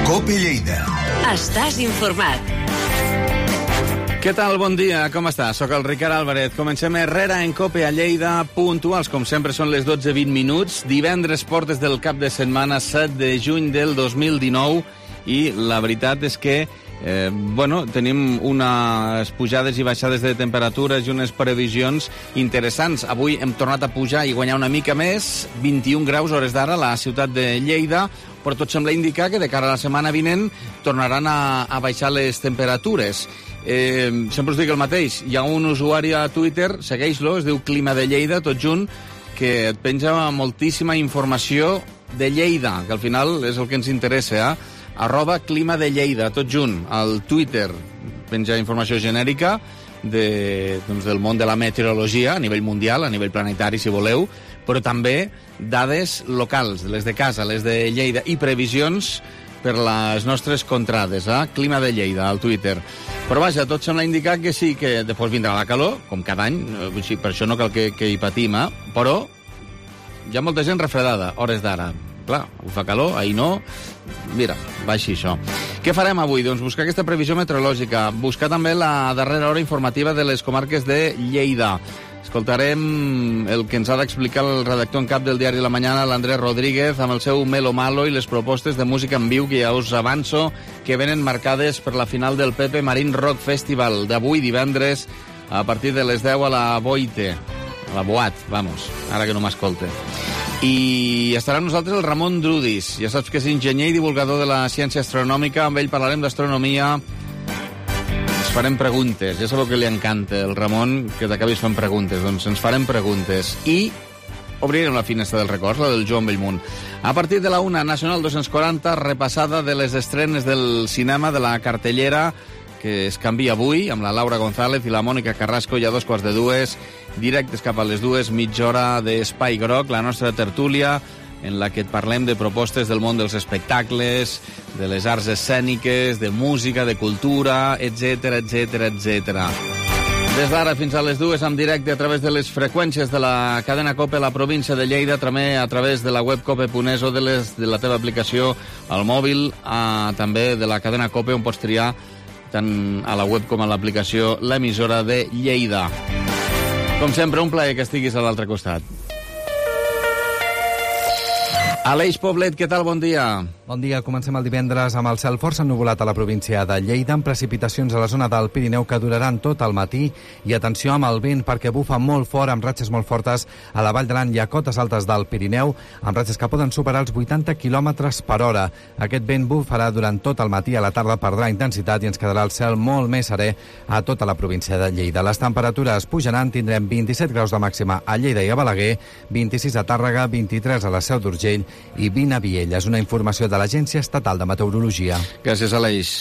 COPE Lleida. Estàs informat. Què tal? Bon dia, com estàs? Soc el Ricard Álvarez. Comencem Herrera en COPE a Lleida, puntuals, com sempre són les 12:20 minuts. Divendres, portes del cap de setmana, 7 de juny del 2019, i la veritat és que tenim unes pujades i baixades de temperatures i unes previsions interessants. Avui hem tornat a pujar i guanyar una mica més, 21 graus hores d'ara a la ciutat de Lleida, però tot sembla indicar que de cara a la setmana vinent tornaran a baixar les temperatures. Sempre us dic el mateix, hi ha un usuari a Twitter, segueix-lo, es diu Clima de Lleida, tot junt, que et penja moltíssima informació de Lleida, que al final és el que ens interessa, @Clima de Lleida, tot junt, al Twitter, penja informació genèrica del món de la meteorologia, a nivell mundial, a nivell planetari, si voleu, però també dades locals, les de casa, les de Lleida, i previsions per les nostres contrades, Clima de Lleida, al Twitter. Però vaja, tot sembla indicar que sí, que després vindrà la calor, com cada any, per això no cal que hi patim, però hi ha molta gent refredada, hores d'ara. Clar, ho fa calor, ahir no. Mira, va així això. Què farem avui? Doncs buscar aquesta previsió meteorològica, buscar també la darrera hora informativa de les comarques de Lleida. Escoltarem el que ens ha d'explicar el redactor en cap del diari La Mañana, l'Andrés Rodríguez, amb el seu Melo Malo i les propostes de música en viu, que ja us avanço que venen marcades per la final del Pepe Marín Rock Festival d'avui divendres a partir de les 10 a la Boite, a la Boat, vamos, ara que no m'escolte. I estarà amb nosaltres el Ramon Drudis, ja saps que és enginyer i divulgador de la ciència astronòmica, amb ell parlarem d'astronomia, ens farem preguntes, ja sabeu que li encanta el Ramon que t'acabis fent preguntes, doncs ens farem preguntes, i obrirem la finestra del records, la del Joan Bellmunt. A partir de la 1, Nacional 240, repassada de les estrenes del cinema, de la cartellera, que es canvia avui, amb la Laura González i la Mònica Carrasco, ja a 2:15, directes cap a les 2, mitja hora d'Espai Groc, la nostra tertúlia, en la que et parlem de propostes del món dels espectacles, de les arts escèniques, de música, de cultura, etc, etc, etc. Des d'ara fins a les 2, en directe a través de les freqüències de la cadena COPE a la província de Lleida, també a través de la web cope.es o de la teva aplicació al mòbil, també de la cadena COPE, on pots triar tant a la web com a l'aplicació l'emissora de Lleida. Com sempre, un plaer que estiguis a l'altre costat. Aleix Poblet, què tal? Bon dia. Bon dia. Comencem el divendres amb el cel força ennuvolat a la província de Lleida, amb precipitacions a la zona del Pirineu que duraran tot el matí, i atenció amb el vent perquè bufa molt fort, amb ratxes molt fortes a la Vall d'Aran i a cotes altes del Pirineu, amb ratxes que poden superar els 80 km per hora. Aquest vent bufarà durant tot el matí, a la tarda perdrà intensitat i ens quedarà el cel molt més serè a tota la província de Lleida. Les temperatures pujaran, tindrem 27 graus de màxima a Lleida i a Balaguer, 26 a Tàrrega, 23 a la Seu d'Urgell i 20 a Viella. És una informació de l'Agència Estatal de Meteorologia. Gràcies, Aleix.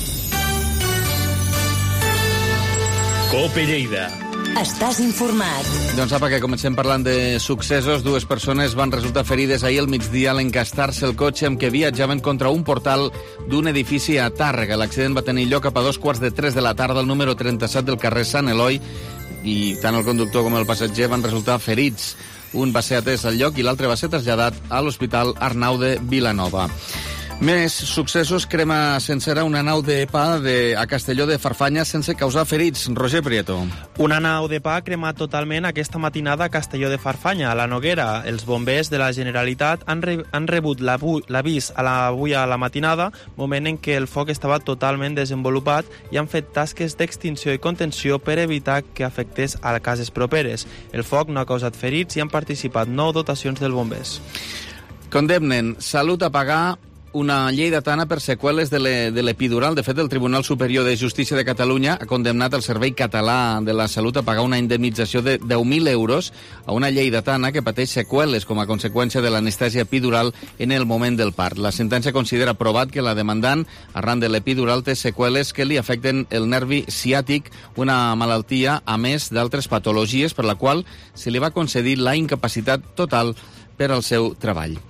COPE Lleida. Estàs informat. Doncs apa, que comencem parlant de successos. 2 persones van resultar ferides ahir al migdia a l'encastar-se el cotxe amb què viatjaven contra un portal d'un edifici a Tàrrega. L'accident va tenir lloc cap a 2:45 de la tarda al número 37 del carrer Sant Eloi, i tant el conductor com el passatger van resultar ferits. Un va ser atès al lloc i l'altre va ser traslladat a l'Hospital Arnau de Vilanova. Més successos: crema sencera una nau de pa a Castelló de Farfanya sense causar ferits. Roger Prieto. Una nau de pa ha cremat totalment aquesta matinada a Castelló de Farfanya, a la Noguera. Els bombers de la Generalitat han rebut l'avís avui a la matinada, moment en què el foc estava totalment desenvolupat, i han fet tasques d'extinció i contenció per evitar que afectés a cases properes. El foc no ha causat ferits i han participat 9 dotacions dels bombers. Condemnen Salut a pagar una lleidatana per seqüeles de l'epidural. De fet, el Tribunal Superior de Justícia de Catalunya ha condemnat el Servei Català de la Salut a pagar una indemnització de 10.000 euros a una lleidatana que pateix seqüeles com a conseqüència de l'anestèsia epidural en el moment del part. La sentència considera provat que la demandant, arran de l'epidural, té seqüeles que li afecten el nervi ciàtic, una malaltia, a més d'altres patologies, per la qual se li va concedir la incapacitat total per al seu treball.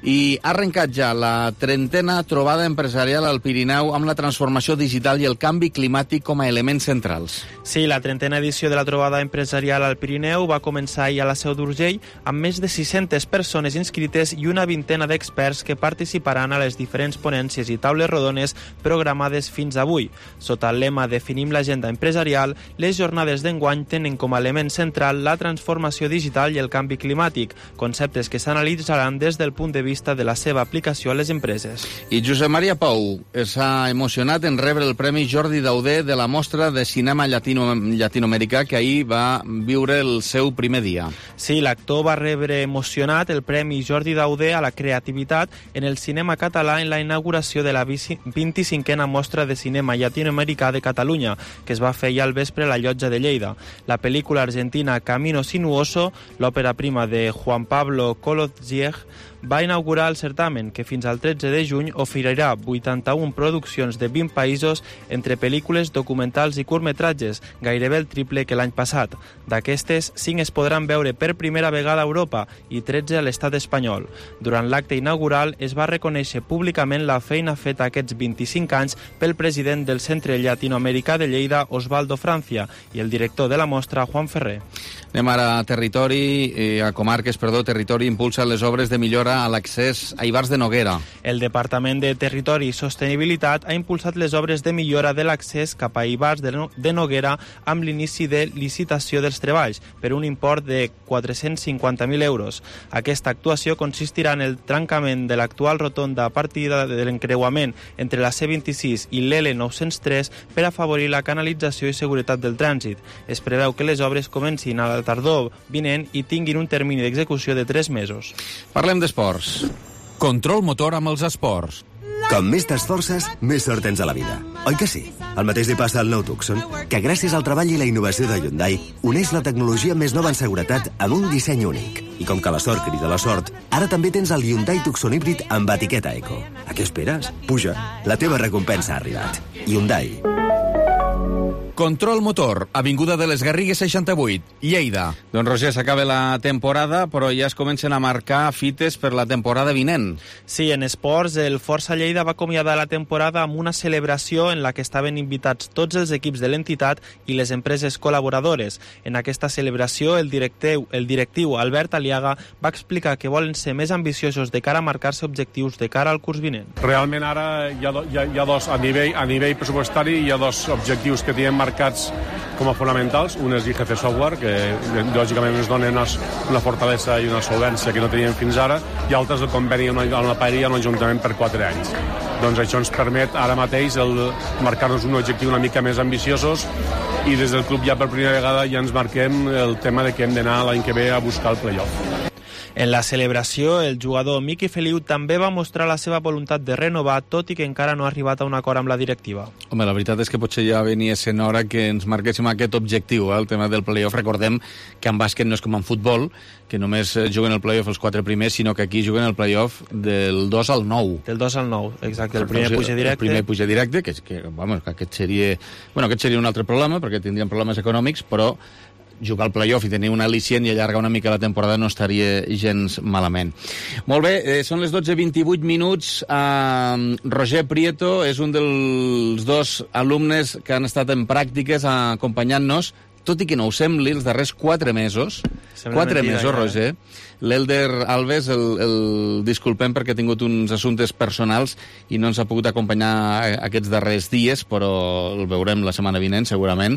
I ha arrencat ja la 30a trobada empresarial al Pirineu amb la transformació digital i el canvi climàtic com a elements centrals. Sí, la 30a edició de la trobada empresarial al Pirineu va començar ahir a la Seu d'Urgell amb més de 600 persones inscrites i una vintena d'experts que participaran a les diferents ponències i taules rodones programades fins avui. Sota el lema Definim l'agenda empresarial, les jornades d'enguany tenen com a element central la transformació digital i el canvi climàtic, conceptes que s'analitzaran des del punt de vista de la seva aplicació a les empreses. I Josep Maria Pou s'ha emocionat en rebre el Premi Jordi Dauder de la Mostra de Cinema Llatinoamericà que ahir va viure el seu primer dia. Sí, l'actor va rebre emocionat el Premi Jordi Dauder a la creativitat en el cinema català en la inauguració de la 25a Mostra de Cinema Llatinoamericà de Catalunya, que es va fer ahir al vespre a la Llotja de Lleida. La pel·lícula argentina Camino Sinuoso, l'òpera prima de Juan Pablo Colodziej, va inaugurar el certamen, que fins al 13 de juny oferirà 81 produccions de 20 països entre pel·lícules, documentals i curtmetratges, gairebé el triple que l'any passat. D'aquestes, 5 es podran veure per primera vegada a Europa i 13 a l'estat espanyol. Durant l'acte inaugural es va reconèixer públicament la feina feta aquests 25 anys pel president del Centre Llatinoamericà de Lleida, Osvaldo Francia, i el director de la mostra, Juan Ferrer. Anem ara a Territori impulsa les obres de millora a l'accés a Ivars de Noguera. El Departament de Territori i Sostenibilitat ha impulsat les obres de millora de l'accés cap a Ivars de Noguera amb l'inici de licitació dels treballs per un import de 450.000 euros. Aquesta actuació consistirà en el trencament de l'actual rotonda a partir de l'encreuament entre la C26 i l'L903 per afavorir la canalització i seguretat del trànsit. Es preveu que les obres comencin a la tardor vinent i tinguin un termini d'execució de 3 mesos. Parlem d'esports. Control motor amb els esports. Com més t'esforces, més sort tens a la vida. Oi que sí? El mateix li passa al nou Tucson, que gràcies al treball i la innovació de Hyundai uneix la tecnologia més nova en seguretat amb un disseny únic. I com que la sort crida la sort, ara també tens el Hyundai Tucson híbrid amb etiqueta Eco. A què esperes? Puja, la teva recompensa ha arribat. Hyundai. Control motor, Avinguda de les Garrigues 68, Lleida. Doncs Roger, s'acaba la temporada, però ja es comencen a marcar fites per la temporada vinent. Sí, en esports, el Força Lleida va acomiadar la temporada amb una celebració en la que estaven invitats tots els equips de l'entitat i les empreses col·laboradores. En aquesta celebració, el directiu Albert Aliaga va explicar que volen ser més ambiciosos de cara a marcar-se objectius de cara al curs vinent. Realment ara hi ha dos, a nivell pressupostari, hi ha dos objectius que tenim marcats com a fonamentals. Un és IGC Software, que lògicament ens donen una fortalesa i una solvència que no teníem fins ara, i altres el conveni amb la paeria amb l'Ajuntament per 4 anys. Doncs això ens permet ara mateix marcar-nos un objectiu una mica més ambiciosos, i des del club ja per primera vegada ja ens marquem el tema de que hem d'anar l'any que ve a buscar el play-off. En la celebració, el jugador Miqui Feliu també va mostrar la seva voluntat de renovar, tot i que encara no ha arribat a un acord amb la directiva. Home, la veritat és que potser ja venia sent hora que ens marquéssim aquest objectiu, el tema del play-off. Recordem que en bàsquet no és com en futbol, que només juguen el play-off els 4 primers, sinó que aquí juguen el play-off del 2 al 9. Del 2 al 9, exacte. El primer puja directe. El primer puja directe, que aquest seria un altre problema, perquè tindríem problemes econòmics, però jugar al play-off i tenir un al·licient i allargar una mica la temporada no estaria gens malament. Molt bé, són les 12:28 minuts. Roger Prieto és un dels 2 alumnes que han estat en pràctiques acompanyant-nos, tot i que no ho sembli, els darrers 4 mesos. 4 mesos, Roger. L'Elder Alves, el disculpem perquè ha tingut uns assumptes personals i no ens ha pogut acompanyar aquests darrers dies, però el veurem la setmana vinent, segurament.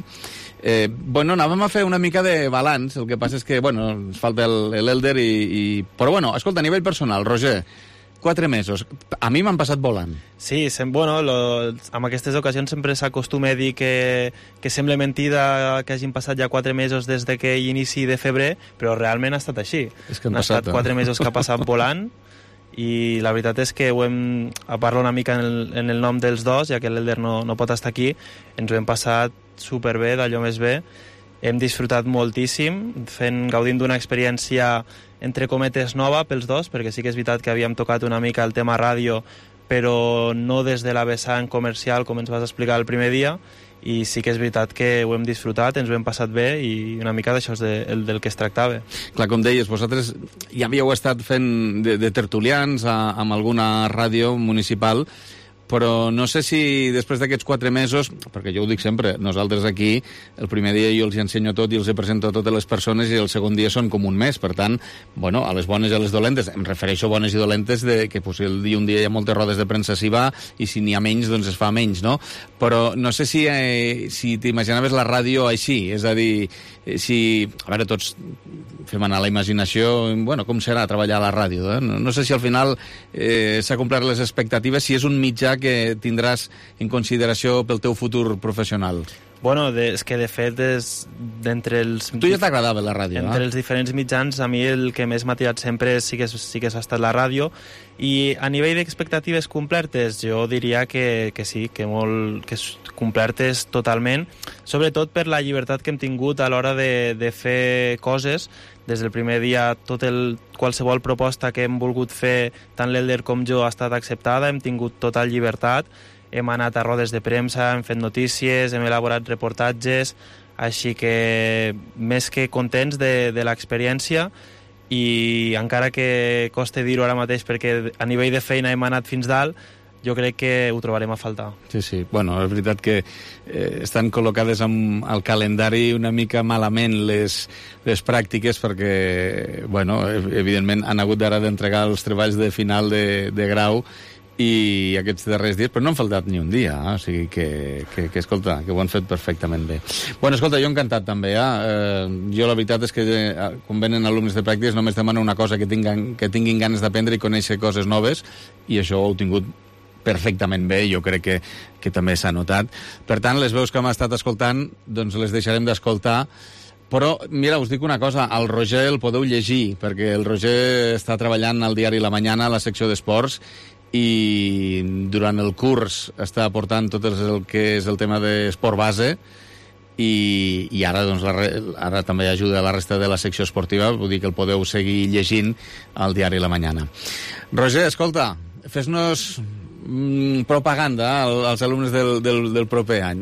Anàvem a fer una mica de balanç, el que passa és que, ens falta l'Elder però, escolta, a nivell personal, Roger, 4 mesos. A mi m'han passat volant. Sí, en aquestes ocasions sempre s'acostuma a dir que sembla mentida que hagin passat ja 4 mesos des de que inici de febrer, però realment ha estat així. Han estat 4 mesos que ha passat volant, i la veritat és que a parlar una mica en el nom dels dos, ja que l'Elder no pot estar aquí, ens ho hem passat superbé, d'allò més bé. Hem disfrutat moltíssim, gaudint d'una experiència entre cometes nova pels dos, perquè sí que és veritat que havíem tocat una mica el tema ràdio, però no des de la vessant comercial, com ens vas explicar el primer dia, i sí que és veritat que ho hem disfrutat, ens ho hem passat bé i una mica d'això és del que es tractava. Clar, com deies, vosaltres ja havíeu estat fent de tertulians amb alguna ràdio municipal, però no sé si després d'aquests 4 mesos, perquè jo ho dic sempre, nosaltres aquí, el primer dia jo els ensenyo tot i els presento a totes les persones i el segon dia són com un mes, per tant, bueno, a les bones i a les dolentes, em refereixo a bones i dolentes de que un dia hi ha moltes rodes de premsa si va i si n'hi ha menys, doncs es fa menys, no? Però no sé si t'imaginaves la ràdio així, és a dir, a veure, tots fem anar la imaginació, bueno, com serà treballar a la ràdio, eh? No sé si al final s'ha complert les expectatives, si és un mitjà que tindràs en consideració pel teu futur professional. Bueno, és que de fet d'entre els... Tu ja t'agradava la ràdio, entre els diferents mitjans, a mi el que més m'ha tirat sempre sí que ha estat la ràdio, i a nivell d'expectatives complertes jo diria que sí, que complertes totalment, sobretot per la llibertat que hem tingut a l'hora de fer coses. Des del primer dia qualsevol proposta que hem volgut fer, tant l'Elder com jo, ha estat acceptada, hem tingut total llibertat, hem anat a rodes de premsa, hem fet notícies, hem elaborat reportatges, així que més que contents de l'experiència, i encara que costa dir-ho ara mateix perquè a nivell de feina hem anat fins dalt, jo crec que ho trobarem a faltar. Sí. Bueno, és veritat que estan col·locades al calendari una mica malament les pràctiques perquè, bueno, evidentment han hagut d'ara d'entregar els treballs de final de grau i aquests darrers dies, però no han faltat ni un dia, o sigui que escolta, que ho han fet perfectament bé. Bueno, escolta, jo encantat també, jo la veritat és que quan venen alumnes de pràctiques només demano una cosa, que tinguin ganes d'aprendre i conèixer coses noves, i això ho heu tingut perfectament bé, jo crec que també s'ha notat. Per tant, les veus que hem estat escoltant, doncs les deixarem d'escoltar. Però, mira, us dic una cosa, el Roger el podeu llegir, perquè el Roger està treballant al diari La Mañana, a la secció d'esports, i durant el curs està aportant tot el que és el tema d'esport base, i ara, doncs, ara també ajuda a la resta de la secció esportiva, vull dir que el podeu seguir llegint al diari La Mañana. Roger, escolta, fes-nos propaganda als alumnes del proper any.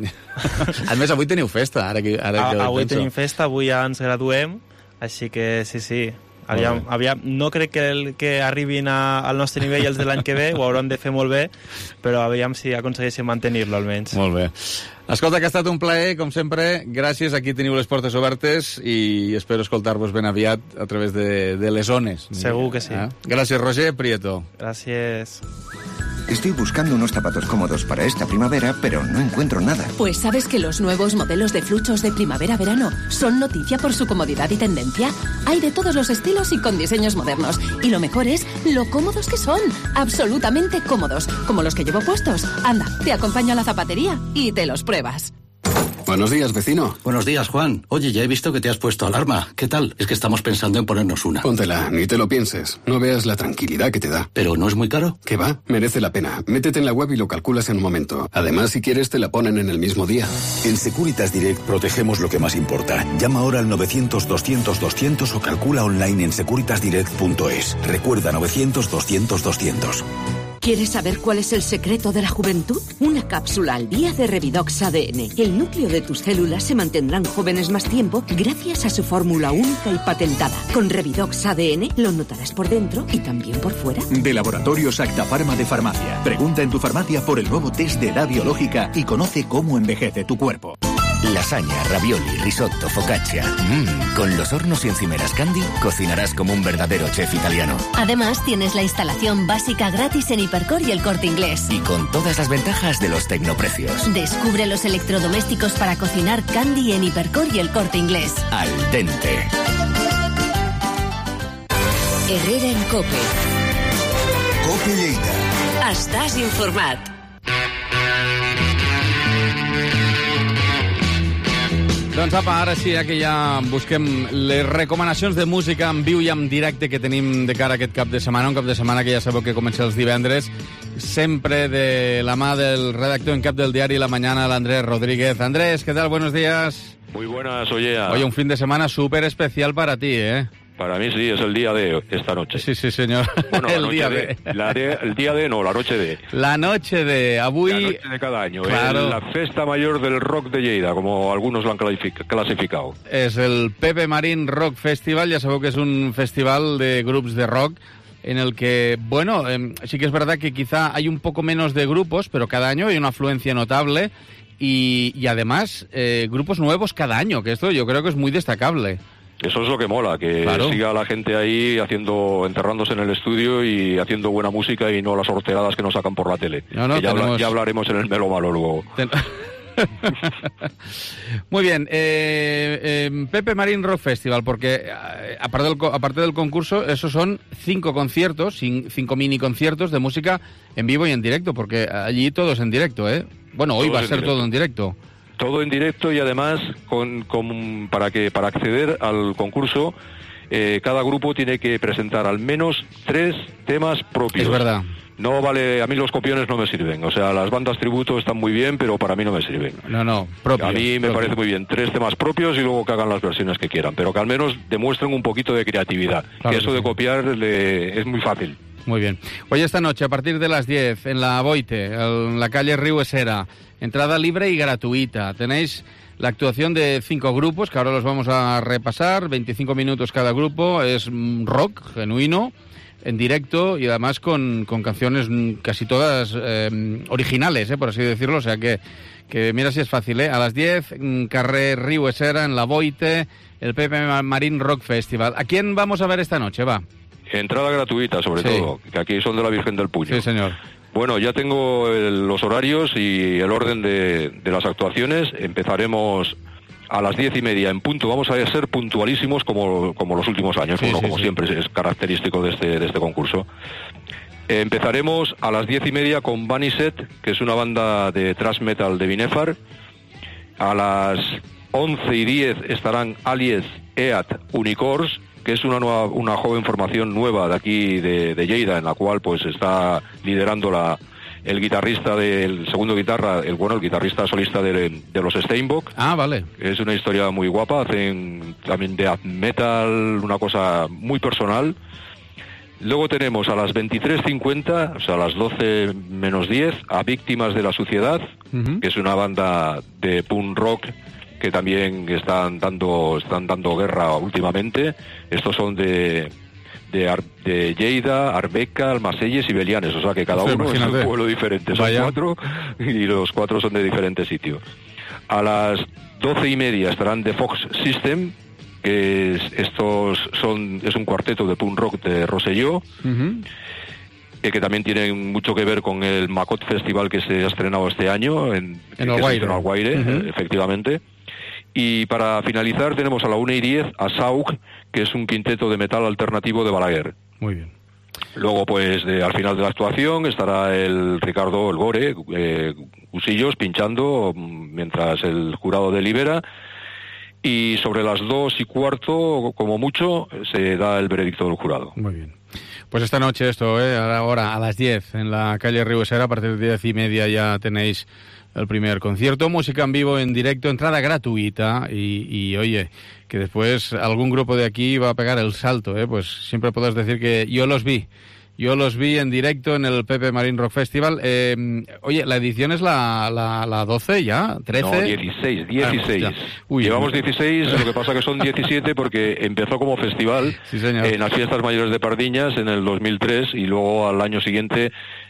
A més, avui teniu festa. Avui tenim festa, avui ja ens graduem, així que sí. Aviam, no crec que arribin al nostre nivell els de l'any que ve, ho hauran de fer molt bé, però aviam si aconsegueixen mantenir-lo almenys. Molt bé. Escolta, que ha estat un plaer, com sempre. Gràcies, aquí teniu les portes obertes i espero escoltar-vos ben aviat a través de les ones. Segur que sí. Gràcies, Roger Prieto. Gràcies. Estoy buscando unos zapatos cómodos para esta primavera, pero no encuentro nada. Pues ¿sabes que los nuevos modelos de fluchos de primavera-verano son noticia por su comodidad y tendencia? Hay de todos los estilos y con diseños modernos. Y lo mejor es lo cómodos que son. Absolutamente cómodos. Como los que llevo puestos. Anda, te acompaño a la zapatería y te los pruebas. Buenos días, vecino. Buenos días, Juan. Oye, ya he visto que te has puesto alarma. ¿Qué tal? Es que estamos pensando en ponernos una. Póntela, ni te lo pienses. No veas la tranquilidad que te da. ¿Pero no es muy caro? ¿Qué va? Merece la pena. Métete en la web y lo calculas en un momento. Además, si quieres, te la ponen en el mismo día. En Securitas Direct protegemos lo que más importa. Llama ahora al 900-200-200 o calcula online en securitasdirect.es. Recuerda, 900-200-200. ¿Quieres saber cuál es el secreto de la juventud? Una cápsula al día de Revidox ADN. El núcleo de tus células se mantendrán jóvenes más tiempo gracias a su fórmula única y patentada. Con Revidox ADN lo notarás por dentro y también por fuera. De Laboratorios Acta Pharma de Farmacia. Pregunta en tu farmacia por el nuevo test de edad biológica y conoce cómo envejece tu cuerpo. Lasaña, ravioli, risotto, focaccia. Con los hornos y encimeras Candy cocinarás como un verdadero chef italiano. Además, tienes la instalación básica gratis en Hipercor y El Corte Inglés. Y con todas las ventajas de los tecnoprecios. Descubre los electrodomésticos para cocinar Candy en Hipercor y El Corte Inglés. Al dente. Herrera en COPE. COPE Lleida. Estàs informat. Doncs apa, ara sí, que ja busquem les recomanacions de música en viu i en directe que tenim de cara a aquest cap de setmana, un cap de setmana que ja sabeu que comença els divendres, sempre de la mà del redactor en cap del diari La Mañana, l'Andrés Rodríguez. Andrés, ¿qué tal? Buenos días. Muy buenas, oye. Oye, un fin de semana súper especial para ti, ¿eh? Para mí sí, es el día de esta noche. Sí, sí, señor. Bueno, el día de. El día de, no, la noche de. La noche de. Avui... La noche de cada año. Claro. La festa mayor del rock de Lleida, como algunos lo han clasificado. És el Pepe Marín Rock Festival. Ja sabeu que és un festival de grups de rock en el que, bueno, sí que es verdad que quizá hay un poco menos de grupos, pero cada año hay una afluencia notable y además grupos nuevos cada año, que esto yo creo que es muy destacable. Eso es lo que mola, que siga la gente ahí enterrándose en el estudio y haciendo buena música y no las horteradas que nos sacan por la tele. No, que ya hablaremos en el Melo Malo luego. Muy bien, Pepe Marín Rock Festival, porque aparte del concurso, esos son 5 conciertos, 5 mini conciertos de música en vivo y en directo, porque allí todo es en directo, ¿eh? Bueno, hoy va a ser todo en directo. Todo en directo y además para acceder al concurso cada grupo tiene que presentar al menos 3 temas propios. Es verdad. No vale, a mí los copiones no me sirven. O sea, las bandas tributo están muy bien, pero para mí no me sirven. No, propios. A mí me parece muy bien 3 temas propios y luego que hagan las versiones que quieran, pero que al menos demuestren un poquito de creatividad. Claro que eso de copiar es muy fácil. Muy bien. Hoy esta noche, a partir de las 10, en la Boite, en la calle Río Esera, entrada libre y gratuita. Tenéis la actuación de 5 grupos, que ahora los vamos a repasar, 25 minutos cada grupo, es rock genuino, en directo y además con canciones casi todas originales, por así decirlo, o sea que mira si es fácil, a las 10, carrer Río Esera, en la Boite, el Pepe Marín Rock Festival. ¿A quién vamos a ver esta noche, va? Entrada gratuita, sobre todo, que aquí son de la Virgen del Puño. Sí, señor. Bueno, ya tengo los horarios y el orden de las actuaciones. Empezaremos a las 10:30 en punto. Vamos a ser puntualísimos como los últimos años, como siempre es característico de este concurso. Empezaremos a las 10:30 con Vaniset, que es una banda de thrash metal de Binefar. A las 11:10 estarán Alias Eat Unicorns, que es una joven formación nueva de aquí de Lleida, en la cual pues está liderando el guitarrista del segundo guitarra, el guitarrista solista de los Steinbock. Ah, vale. Es una historia muy guapa, hacen también death metal, una cosa muy personal. Luego tenemos a las 23:50, o sea, a las 12 menos 10, a Víctimas de la Suciedad, que es una banda de punk rock que también están dando guerra últimamente. Estos son de Lleida, Arbeca, Almacelles y Belianes, o sea que cada uno es un pueblo diferente. Son 4 y los 4 son de diferente sitio. A las 12:30 estarán The Fox System, que es un cuarteto de punk rock de Rosselló, que también tienen mucho que ver con el Macot Festival que se ha estrenado este año en Alguaire, efectivamente. Y para finalizar tenemos a la 1:10 a Saug, que es un quinteto de metal alternativo de Balaguer. Muy bien. Luego, pues, al final de la actuación estará el Ricardo El Gore, Cusillos, pinchando mientras el jurado delibera. Y sobre las 2:15, como mucho, se da el veredicto del jurado. Muy bien. Pues esta noche ahora a las 10, en la calle Río Esera, a partir de 10:30 ya tenéis el primer concierto, música en vivo, en directo, entrada gratuita y oye, que después algún grupo de aquí va a pegar el salto, pues siempre puedes decir que yo los vi en directo en el Pepe Marín Rock Festival. Oye, ¿la edición es la 12 ya? ¿13? No, 16. Llevamos 16, lo que pasa que son 17 porque empezó como festival en las fiestas mayores de Pardiñas en el 2003 y luego al año siguiente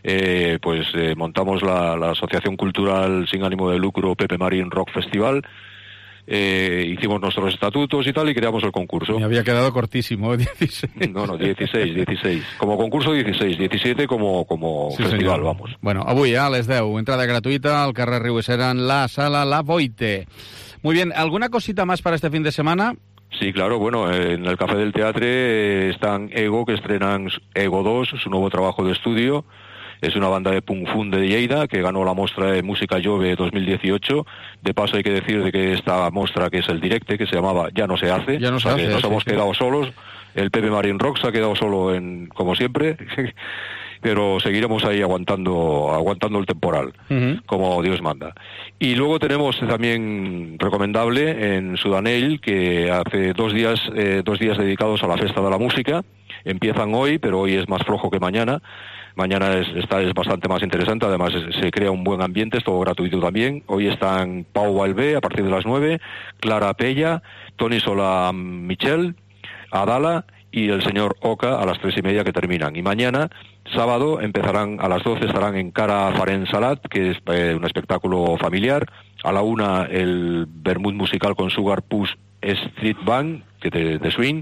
montamos la Asociación Cultural sin ánimo de lucro Pepe Marín Rock Festival. Hicimos nuestros estatutos y tal y creamos el concurso. Me había quedado cortísimo, 16. No, 16. Como concurso 16, 17 como festival, senyor. Vamos. Bueno, avui a les 10, entrada gratuita al carrer Río Esera en la sala La Boite. Muy bien, ¿alguna cosita más para este fin de semana? Sí, claro, bueno, en el Café del Teatre están Ego, que estrenan Ego 2, su nuevo trabajo de estudio. Es una banda de punk fun de Lleida que ganó la mostra de Música Jove 2018. De paso hay que decir de que esta mostra, que es el directe, que se llamaba Ya no se hace, nos hemos quedado solos. El Pepe Marín Rock se ha quedado solo como siempre. pero seguiremos ahí aguantando el temporal, como Dios manda. Y luego tenemos también recomendable en Sudanell, que hace 2 días dedicados a la Festa de la Música. Empiezan hoy, pero hoy es más flojo que mañana. Mañana es bastante más interesante, además se crea un buen ambiente, es todo gratuito también. Hoy están Pau Balbé a partir de las 9, Clara Pella, Toni Solà Michel, Adala y el señor Oca a las 3:30 que terminan. Y mañana, sábado, empezarán a las 12, estarán en Cara Faren Salat, que es un espectáculo familiar. A la 1 el vermut musical con Sugar Push Street Band, que de swing.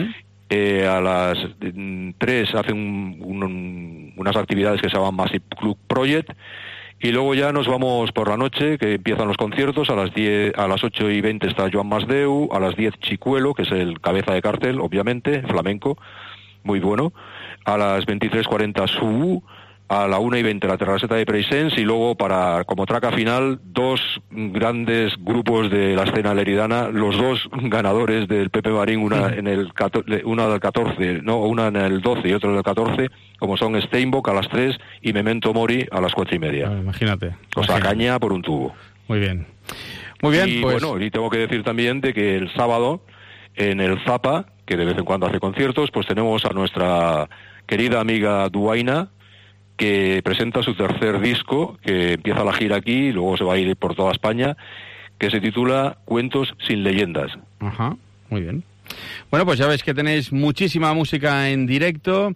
A las 3 hacen unas actividades que se llaman Massive Club Project, y luego ya nos vamos por la noche, que empiezan los conciertos. A las 8:20 está Joan Masdeu, a las 10 Chicuelo, que es el cabeza de cartel, obviamente, flamenco, muy bueno. A las 23:40 Subu, a la 1:20 la Terraceta de Presence, y luego como traca final 2 grandes grupos de la escena leridana, los 2 ganadores del Pepe Marín, una en el 14, una en el 12 y otro en el 14, como son Steinbock a las 3 y Memento Mori a las 4:30. Imagínate. O sea, caña por un tubo. Muy bien. Muy bien, y pues... bueno, y tengo que decir también de que el sábado en el Zapa, que de vez en cuando hace conciertos, pues tenemos a nuestra querida amiga Duaina, que presenta su tercer disco, que empieza la gira aquí y luego se va a ir por toda España, que se titula Cuentos sin leyendas. Ajá, muy bien. Bueno, pues ya veis que tenéis muchísima música en directo.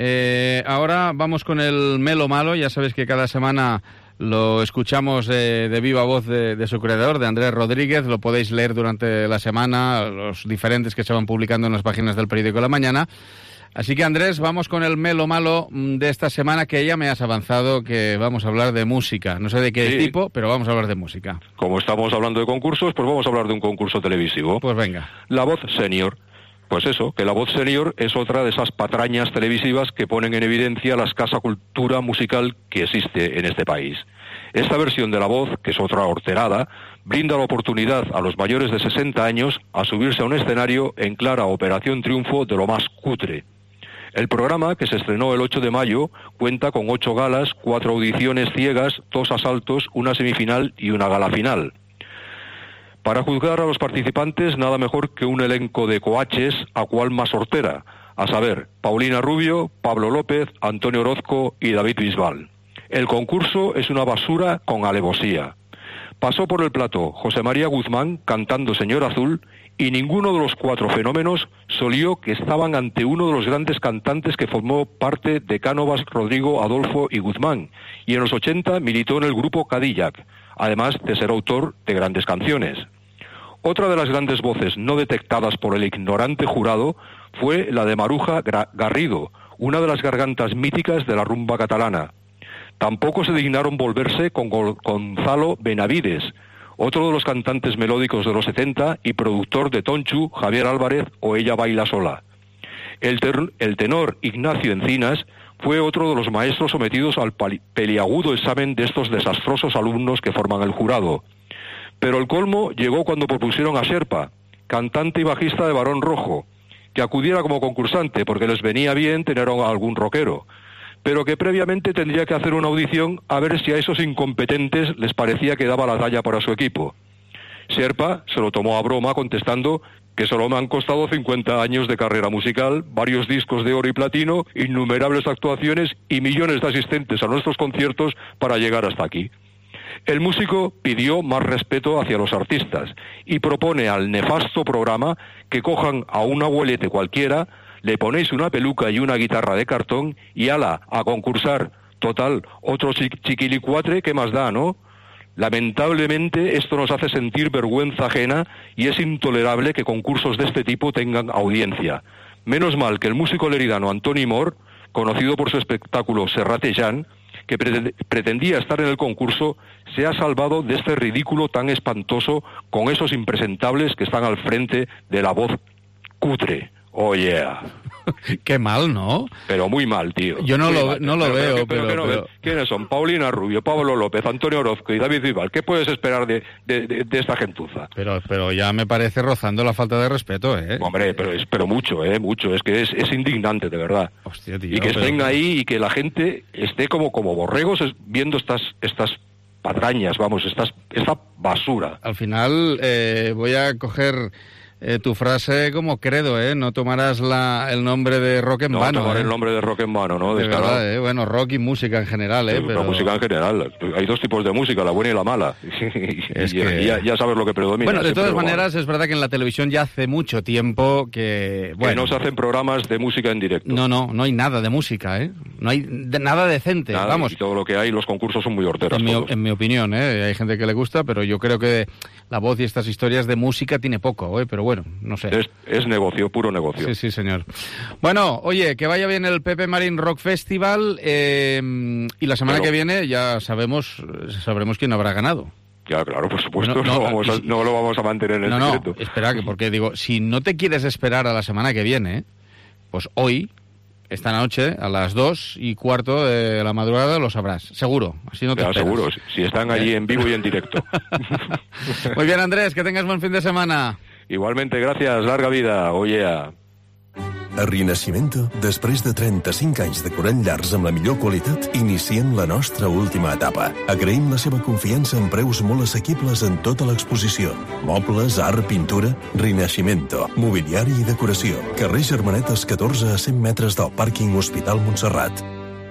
Ahora vamos con el Melo Malo. Ya sabéis que cada semana lo escuchamos de viva voz de su creador, de Andrés Rodríguez. Lo podéis leer durante la semana, los diferentes que se van publicando en las páginas del periódico La Mañana. Así que, Andrés, vamos con el Melo Malo de esta semana, que ya me has avanzado que vamos a hablar de música. No sé de qué tipo, pero vamos a hablar de música. Como estamos hablando de concursos, pues vamos a hablar de un concurso televisivo. Pues venga. La Voz Senior. Pues eso, que La Voz Senior es otra de esas patrañas televisivas que ponen en evidencia la escasa cultura musical que existe en este país. Esta versión de La Voz, que es otra horterada, brinda la oportunidad a los mayores de 60 años a subirse a un escenario en clara operación triunfo de lo más cutre. El programa, que se estrenó el 8 de mayo, cuenta con 8 galas, 4 audiciones ciegas, 2 asaltos, una semifinal y una gala final. Para juzgar a los participantes, nada mejor que un elenco de coaches a cual más hortera, a saber, Paulina Rubio, Pablo López, Antonio Orozco y David Bisbal. El concurso es una basura con alevosía. Pasó por el plató José María Guzmán cantando Señor Azul, y ninguno de los 4 fenómenos solió que estaban ante uno de los grandes cantantes que formó parte de Cánovas, Rodrigo, Adolfo y Guzmán, y en los 80 militó en el grupo Cadillac, además de ser autor de grandes canciones. Otra de las grandes voces no detectadas por el ignorante jurado fue la de Maruja Garrido, una de las gargantas míticas de la rumba catalana. Tampoco se dignaron volverse con Gonzalo Benavides, otro de los cantantes melódicos de los 70 y productor de Tonchu, Javier Álvarez o Ella Baila Sola. El tenor Ignacio Encinas fue otro de los maestros sometidos al peliagudo examen de estos desastrosos alumnos que forman el jurado. Pero el colmo llegó cuando propusieron a Sherpa, cantante y bajista de Barón Rojo, que acudiera como concursante porque les venía bien tener a algún rockero, pero que previamente tendría que hacer una audición a ver si a esos incompetentes les parecía que daba la talla para su equipo. Sherpa se lo tomó a broma contestando que solo me han costado 50 años de carrera musical, varios discos de oro y platino, innumerables actuaciones y millones de asistentes a nuestros conciertos para llegar hasta aquí. El músico pidió más respeto hacia los artistas y propone al nefasto programa que cojan a un abuelete cualquiera, le ponéis una peluca y una guitarra de cartón y ala, a concursar. Total, otro chiquilicuatre, ¿qué más da, no? Lamentablemente esto nos hace sentir vergüenza ajena y es intolerable que concursos de este tipo tengan audiencia. Menos mal que el músico leridano Antoni Mor, conocido por su espectáculo Serratejant, que pretendía estar en el concurso, se ha salvado de este ridículo tan espantoso con esos impresentables que están al frente de La Voz cutre. Oh, yeah. Qué mal, ¿no? Pero muy mal, tío. Yo no lo veo, pero... ¿Quiénes son? Paulina Rubio, Pablo López, Antonio Orozco y David Bisbal. ¿Qué puedes esperar de esta gentuza? Pero ya me parece rozando la falta de respeto, ¿eh? Hombre, pero mucho, mucho. Es que es indignante, de verdad. Hostia, tío, y que estén ahí y que la gente esté como borregos viendo estas patrañas, vamos, esta basura. Al final voy a coger... tu frase como credo, ¿eh? No tomarás el nombre de rock en vano. No tomaré el nombre de rock en vano, ¿no? De verdad, bueno, rock y música en general, ¿eh? Pero música en general. Hay dos tipos de música, la buena y la mala. Ya sabes lo que predomina. Bueno, de todas maneras, es verdad que en la televisión ya hace mucho tiempo que... Bueno, que no se hacen programas de música en directo. No hay nada de música, ¿eh? No hay nada decente, vamos. Y todo lo que hay, los concursos son muy horteros. En mi opinión, ¿eh? Hay gente que le gusta, pero yo creo que la voz y estas historias de música tiene poco, ¿eh? Pero bueno, no sé. Es negocio, puro negocio. Sí, señor. Bueno, oye, que vaya bien el Pepe Marín Rock Festival y la semana que viene ya sabremos quién habrá ganado. Ya, claro, por supuesto, no lo vamos a mantener en el secreto. No, espera, porque digo, si no te quieres esperar a la semana que viene, pues hoy, esta noche, a las 2:15 de la madrugada, lo sabrás, seguro. Así no te esperas. Seguro, si están allí en vivo y en directo. Muy bien, Andrés, que tengas buen fin de semana. Igualmente, gracias, larga vida, oye. A Rinascimento, després de 35 anys decorant llars amb la millor qualitat, iniciem la nostra última etapa. Agraïm la seva confiança en preus molt assequibles en tota l'exposició. Mobles, art, pintura... Rinascimento, mobiliari i decoració. Carrer Germanetes 14 a 100 metres del pàrquing Hospital Montserrat.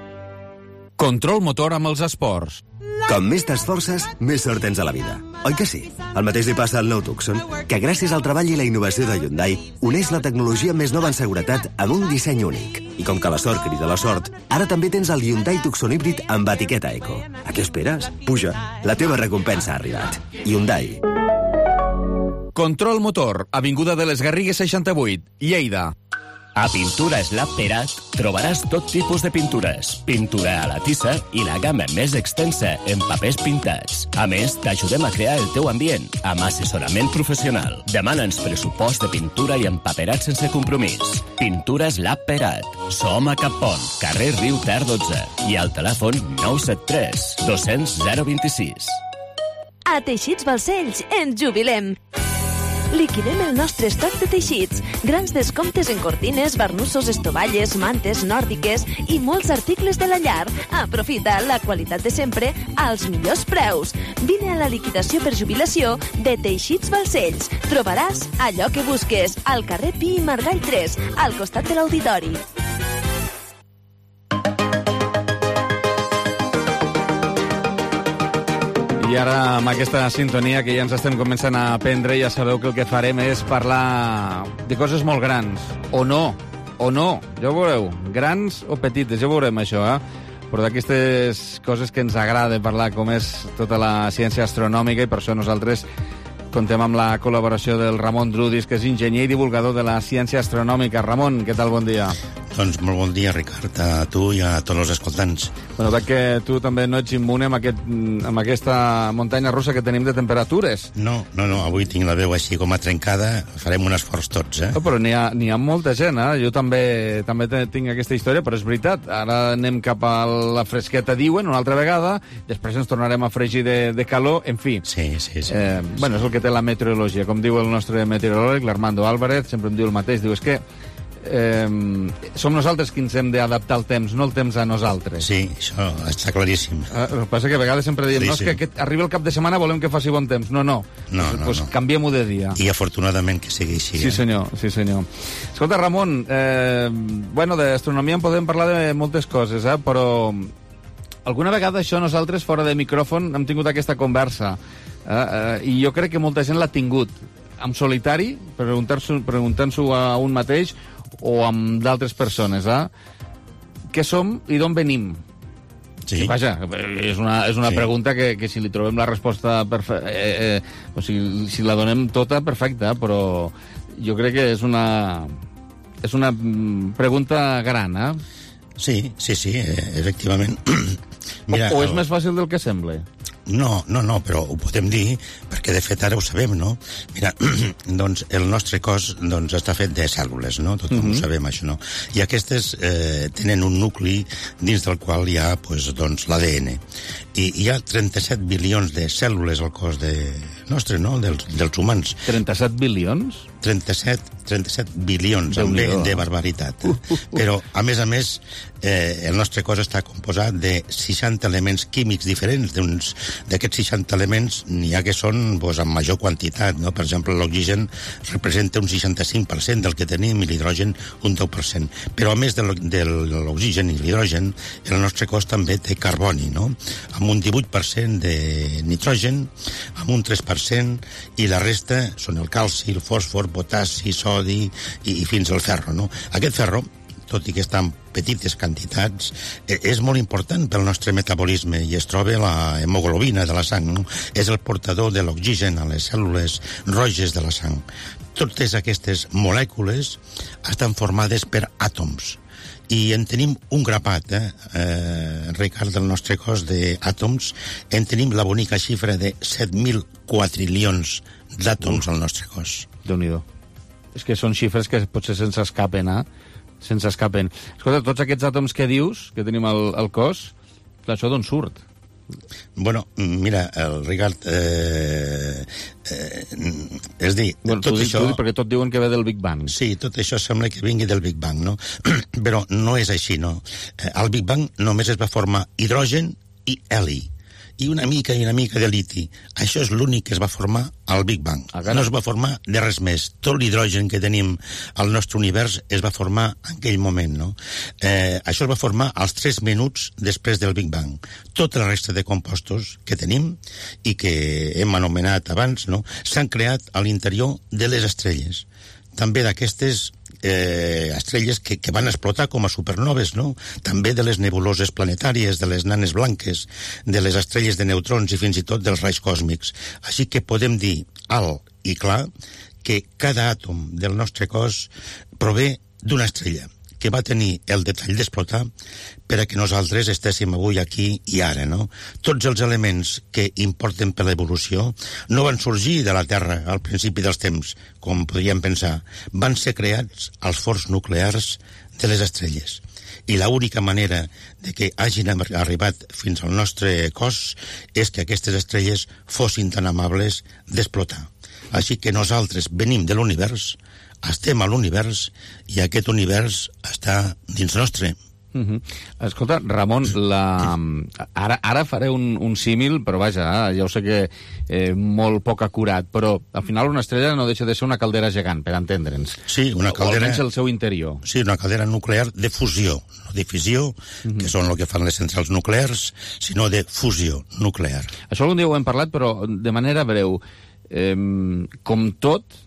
Control motor amb els esports. Com més t'esforces, més sort tens a la vida. Oi que sí? El mateix li passa al nou Tucson, que gràcies al treball i la innovació de Hyundai uneix la tecnologia més nova en seguretat amb un disseny únic. I com que la sort crida la sort, ara també tens el Hyundai Tucson híbrid amb etiqueta Eco. A què esperes? Puja, la teva recompensa ha arribat. Hyundai. Control motor, avinguda de les Garrigues 68, Lleida. A Pintures Lab Perat trobaràs tot tipus de pintures, pintura a la tissa i la gamma més extensa en papers pintats. A més, t'ajudem a crear el teu ambient amb assessorament professional. Demana'ns pressupost de pintura i empaperat sense compromís. Pintures Lab Perat. Som a Cappont, carrer Riu Ter 12 i al telèfon 973 200 026. A Teixits Balcells ens jubilem. Liquidem el nostre estoc de teixits. Grans descomptes en cortines, barnussos, estovalles, mantes nòrdiques i molts articles de la llar. Aprofita la qualitat de sempre als millors preus. Vine a la liquidació per jubilació de Teixits Balcells. Trobaràs allò que busques al carrer Pi i Margall 3, al costat de l'auditori. I ara, amb aquesta sintonia que ja ens estem començant a aprendre, ja sabeu que el que farem és parlar de coses molt grans. O no, ja ho veureu. Grans o petites, ja ho veurem això, Però d'aquestes coses que ens agrada parlar, com és tota la ciència astronòmica, i per això nosaltres contem amb la col·laboració del Ramon Drudis, que és enginyer i divulgador de la ciència astronòmica. Ramon, què tal? Bon dia. Doncs molt bon dia, Ricard, a tu i a tots els escoltants. Bueno, veig que tu també no ets immune amb aquesta muntanya russa que tenim de temperatures. No, avui tinc la veu així com a trencada, farem un esforç tots, No, però n'hi ha molta gent, Jo també tinc aquesta història, però és veritat, ara anem cap a la fresqueta, diuen, una altra vegada, després ens tornarem a fregir de calor, en fi. Sí. Bueno, és el que té la meteorologia, com diu el nostre meteoròleg, l'Armando Álvarez, sempre em diu el mateix, diu, és que som nosaltres qui ens hem d'adaptar al temps, no el temps a nosaltres. Sí, això està claríssim. El que passa que a vegades sempre diem, és que arriba el cap de setmana, volem que faci bon temps. No. Pues canviem-ho de dia. I afortunadament que sigui així. Sí, senyor. Escolta, Ramon, d'astronomia en podem parlar de moltes coses, però alguna vegada això nosaltres, fora de micròfon, hem tingut aquesta conversa, i jo crec que molta gent l'ha tingut, en solitari, preguntant-s'ho a un mateix, o amb d'altres persones, Què som i d'on venim? Sí. Vaja, és una pregunta que si li trobem la resposta o sigui, si la donem tota, perfecta, però jo crec que és una pregunta gran, Sí, efectivament. Mira, o és més fàcil del que sembla? No, però ho podem dir, perquè de fet ara ho sabem, no? Mira, doncs el nostre cos està fet de cèl·lules, no? Tothom ho sabem, això, no? I aquestes tenen un nucli dins del qual hi ha l'ADN. I hi ha 37 bilions de cèl·lules al cos nostre, no? Dels humans. 37 bilions? 37 bilions, de barbaritat. Però, a més, el nostre cos està composat de 60 elements químics diferents. D'aquests 60 elements n'hi ha que són en major quantitat, no? Per exemple, l'oxigen representa un 65% del que tenim i l'hidrogen un 10%. Però, a més de l'oxigen i l'hidrogen, el nostre cos també té carboni, no? Amb un 18% de nitrogen, amb un 3%, i la resta són el calci, el fòsfor, potassi, sodi i fins al ferro, no? Aquest ferro, tot i que està en petites quantitats, és molt important pel nostre metabolisme i es troba a la hemoglobina de la sang, no? És el portador de l'oxigen a les cèl·lules roges de la sang. Totes aquestes molècules estan formades per àtoms. I en tenim un grapat, Ricard, del nostre cos d'àtoms. En tenim la bonica xifra de 7.000 quadrilions d'àtoms al nostre cos. Déu-n'hi-do. És que són xifres que potser se'ns escapen, Escolta, tots aquests àtoms que dius, que tenim al cos, això d'on surt? Bueno, mira, el Ricard, és dir, tot això... Perquè tot diuen que ve del Big Bang. Sí, tot això sembla que vingui del Big Bang, no? Però no és així, no? Al Big Bang només es va formar hidrogen i heli. I una mica de liti. Això és l'únic que es va formar al Big Bang. No es va formar de res més. Tot l'hidrogen que tenim al nostre univers es va formar en aquell moment, no? Això es va formar als 3 minuts després del Big Bang. Tota la resta de compostos que tenim i que hem anomenat abans, no?, s'han creat a l'interior de les estrelles. També d'aquestes estrelles que van explotar com a supernoves, no? També de les nebuloses planetàries, de les nanes blanques, de les estrelles de neutrons i fins i tot dels raigs còsmics. Així que podem dir alt i clar que cada àtom del nostre cos prové d'una estrella que va tenir el detall d'explotar per a que nosaltres estéssim avui aquí i ara, no? Tots els elements que importen per l'evolució no van sorgir de la Terra al principi dels temps, com podríem pensar. Van ser creats als forns nuclears de les estrelles. I l'única manera de que hagin arribat fins al nostre cos és que aquestes estrelles fossin tan amables d'explotar. Així que nosaltres venim de l'univers, estem a l'univers i aquest univers està dins nostre. Escolta, Ramon, ara faré un símil, però vaja, ja ho sé que molt poc acurat, però al final una estrella no deixa de ser una caldera gegant, per entendre'ns. Sí, una caldera... O almenys el seu interior. Sí, una caldera nuclear de fusió, no de fissió, que són el que fan les centrals nuclears, sinó de fusió nuclear. Això algun dia ho hem parlat, però de manera breu. Com tot,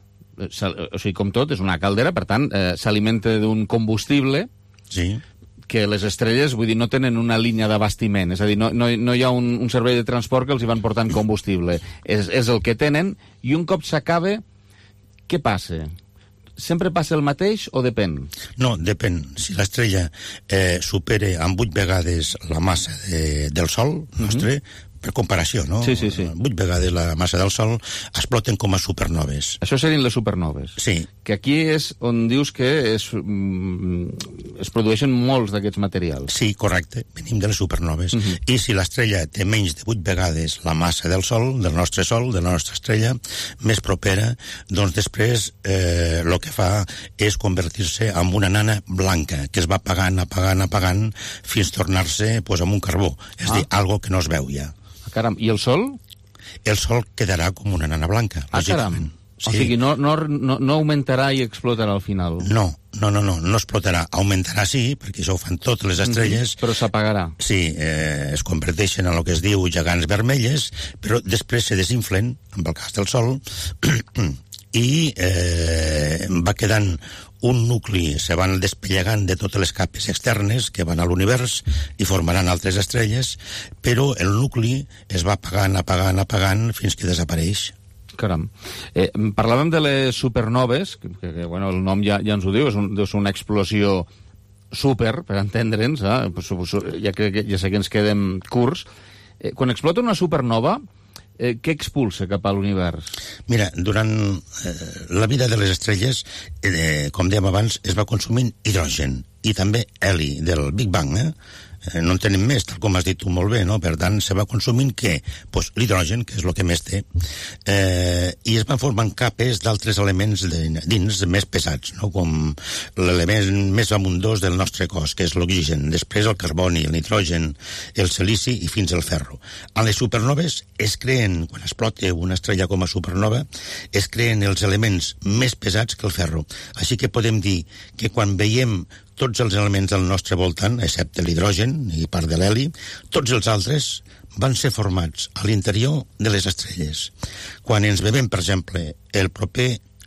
és una caldera, per tant, s'alimenta d'un combustible que les estrelles, vull dir, no tenen una línia d'abastiment, és a dir, no hi ha un servei de transport que els hi van portant combustible. És el que tenen, i un cop s'acaba, què passa? Sempre passa el mateix o depèn? No, depèn. Si l'estrella supera amb 8 vegades la massa del Sol nostre, per comparació, no? Sí. 8 vegades la massa del Sol exploten com a supernoves. Això serien les supernoves? Sí. Que aquí és on dius que es produeixen molts d'aquests materials. Sí, correcte. Venim de les supernoves. I si l'estrella té menys de 8 vegades la massa del Sol, del nostre Sol, de la nostra estrella, més propera, doncs després el que fa és convertir-se en una nana blanca, que es va apagant, fins tornar-se en un carbó. És a dir, algo que no es veu ja. Caram, i el Sol? El Sol quedarà com una nana blanca, lògicament. Sí. O sigui, no augmentarà i explotarà al final. No explotarà. Augmentarà, sí, perquè això ho fan totes les estrelles. Però s'apagarà. Sí, es converteixen en el que es diu gegants vermelles, però després se desinflen, en el cas del Sol, i va quedant un nucli, se van despellegant de totes les capes externes que van a l'univers i formaran altres estrelles, però el nucli es va apagant fins que desapareix. Caram. Parlàvem de les supernoves, que el nom ja ens ho diu, és una explosió super, per entendre'ns, ja sé que ens quedem curts. Quan explota una supernova, què expulsa cap a l'univers? Mira, durant la vida de les estrelles, com dèiem abans, es va consumint hidrogen i també heli del Big Bang, no en tenim més, tal com has dit tu molt bé, no? Per tant, se va consumint què? Pues l'hidrogen, que és el que més té, i es van formant capes d'altres elements dins més pesats, no? Com l'element més abundós del nostre cos, que és l'oxigen, després el carboni, el nitrogen, el silici i fins el ferro. A les supernoves es creen, quan explota una estrella com a supernova, es creen els elements més pesats que el ferro. Així que podem dir que quan veiem tots els elements del nostre voltant, excepte l'hidrogen i part de l'heli, tots els altres van ser formats a l'interior de les estrelles. Quan ens bevem, per exemple, el proper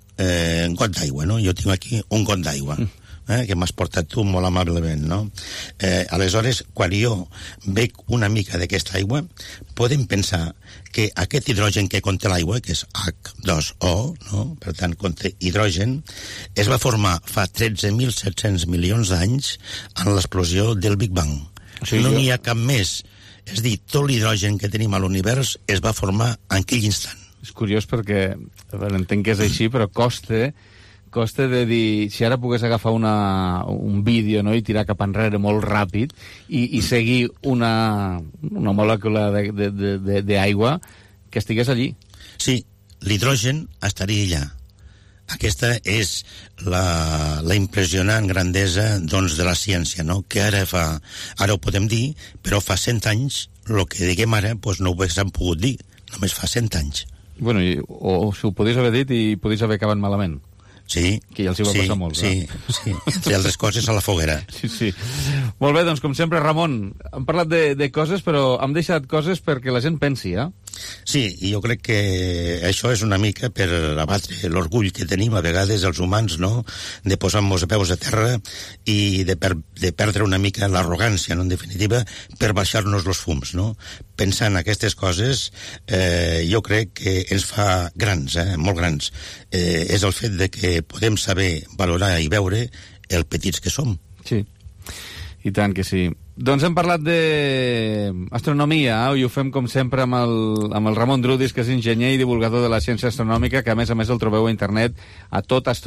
got d'aigua, no? Jo tinc aquí un got d'aigua, que m'has portat tu molt amablement, no? Aleshores, quan jo bec una mica d'aquesta aigua, podem pensar que aquest hidrogen que conté l'aigua, que és H2O, no? Per tant, conté hidrogen, es va formar fa 13.700 milions d'anys en l'explosió del Big Bang. No n'hi ha cap més. És a dir, tot l'hidrogen que tenim a l'univers es va formar en aquell instant. És curiós perquè, entenc que és així, però costa de dir, si ara pogués agafar un vídeo, no?, i tirar cap enrere molt ràpid i seguir una molècula d'aigua que estigués allí. Sí, l'hidrogen estaria allà. Aquesta és la impressionant grandesa, doncs, de la ciència, no?, que ara ho podem dir, però fa 100 anys, el que diguem ara, doncs no ho haguéssim pogut dir, només fa 100 anys. Bueno, o si ho podies haver dit i podies haver acabat malament. Sí. Que ja els hi va passar molt. Sí. Entre altres coses a la foguera. Sí. Molt bé, doncs, com sempre, Ramon, hem parlat de coses, però hem deixat coses perquè la gent pensi, Sí, i jo crec que això és una mica per abatre l'orgull que tenim a vegades els humans, no?, de posar-nos a peus a terra i de perdre una mica l'arrogància, no?, en definitiva, per baixar-nos els fums, no? Pensant aquestes coses, jo crec que ens fa grans, molt grans. És el fet de que podem saber valorar i veure el petits que som. Sí, i tant que sí. Doncs hem parlat d'astronomia, i ho fem com sempre amb el Ramon Drudis, que és enginyer i divulgador de la ciència astronòmica, que a més el trobeu a internet a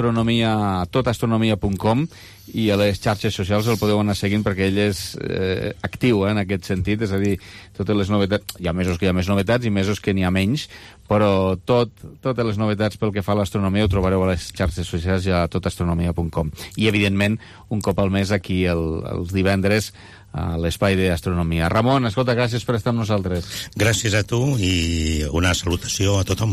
totastronomia.com, i a les xarxes socials el podeu anar seguint perquè ell és actiu en aquest sentit, és a dir, totes les novetats, hi ha mesos que hi ha més novetats i mesos que n'hi ha menys, però totes les novetats pel que fa a l'astronomia ho trobareu a les xarxes socials i a totastronomia.com. I, evidentment, un cop al mes aquí els divendres a l'espai d'astronomia. Ramon, escolta, gràcies per estar amb nosaltres. Gràcies a tu i una salutació a tothom.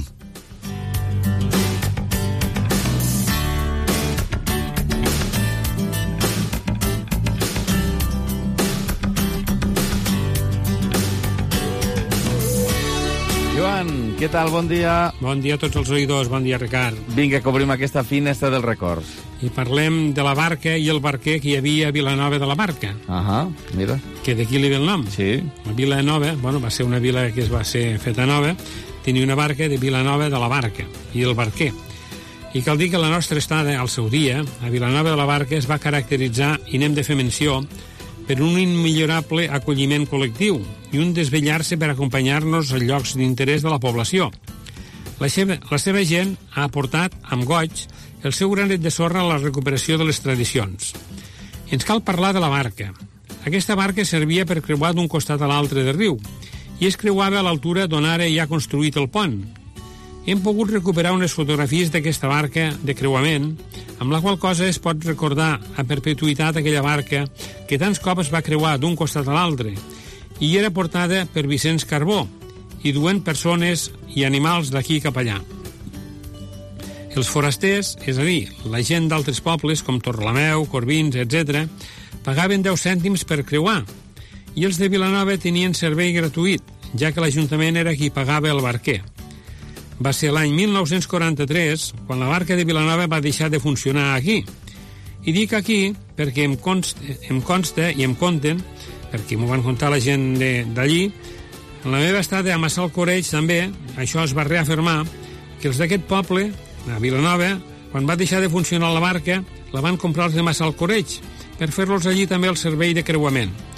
Joan, què tal? Bon dia. Bon dia a tots els oïdors, bon dia, Ricard. Vinga, que obrim aquesta finestra dels records. I parlem de la barca i el barquer que hi havia a Vilanova de la Barca. Mira. Que d'aquí li ve el nom. Sí. La Vilanova, va ser una vila que va ser feta nova, tenia una barca de Vilanova de la Barca i el barquer. I cal dir que la nostra estada, al seu dia, a Vilanova de la Barca es va caracteritzar, i n'hem de fer menció, per un immillorable acolliment col·lectiu i un desvetllar-se per acompanyar-nos als llocs d'interès de la població. La seva gent ha aportat, amb goig, el seu granet de sorra a la recuperació de les tradicions. Ens cal parlar de la barca. Aquesta barca servia per creuar d'un costat a l'altre del riu i es creuava a l'altura d'on ara hi ha construït el pont. Hem pogut recuperar unes fotografies d'aquesta barca de creuament, amb la qual cosa es pot recordar a perpetuïtat aquella barca que tants cops va creuar d'un costat a l'altre i era portada per Vicenç Carbó i duent persones i animals d'aquí cap allà. Els forasters, és a dir, la gent d'altres pobles com Torrelameu, Corbins, etc., pagaven 10 cèntims per creuar i els de Vilanova tenien servei gratuït, ja que l'Ajuntament era qui pagava el barquer. Va ser l'any 1943 quan la barca de Vilanova va deixar de funcionar aquí. I dic aquí perquè em consta i em conten, perquè m'ho van contar la gent d'allí, en la meva estada a Massalcoreig també, això es va reafirmar, que els d'aquest poble, a Vilanova, quan va deixar de funcionar la barca, la van comprar els de Massalcoreig, per fer-los allí també el servei de creuament.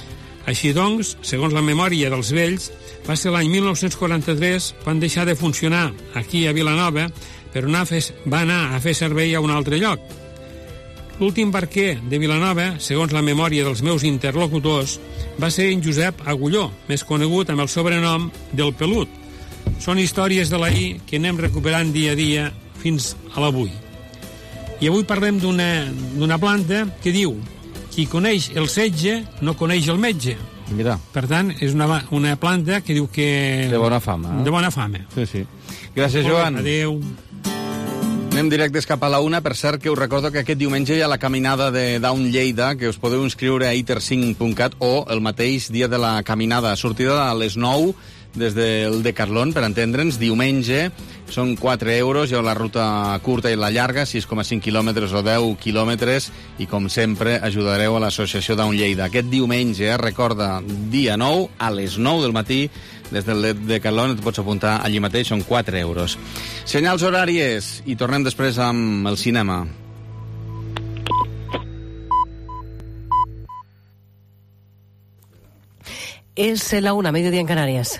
Així doncs, segons la memòria dels vells, va ser l'any 1943 quan deixar de funcionar aquí a Vilanova, però va anar a fer servei a un altre lloc. L'últim barquer de Vilanova, segons la memòria dels meus interlocutors, va ser en Josep Agulló, més conegut amb el sobrenom del Pelut. Són històries de l'ahir que anem recuperant dia a dia fins a l'avui. I avui parlem d'una planta que diu: qui coneix el setge no coneix el metge. Mira. Per tant, és una planta que diu que... De bona fama. De bona fama. Sí. Gràcies, Joan. Adéu. Anem directes cap a la una. Per cert, que us recordo que aquest diumenge hi ha la caminada de Down Lleida, que us podeu inscriure a iter5.cat o el mateix dia de la caminada. Sortida a les 9 des del Decathlon, per entendre'ns, diumenge. Són 4 euros, hi ha la ruta curta i la llarga, 6,5 quilòmetres o 10 quilòmetres, i com sempre ajudareu a l'associació Down Lleida. Aquest diumenge, recorda, dia 9, a les 9 del matí, des del Decathlon et pots apuntar allí mateix, són 4 euros. Senyals horàries, i tornem després amb el cinema. Es la 1, mediodía en Canarias.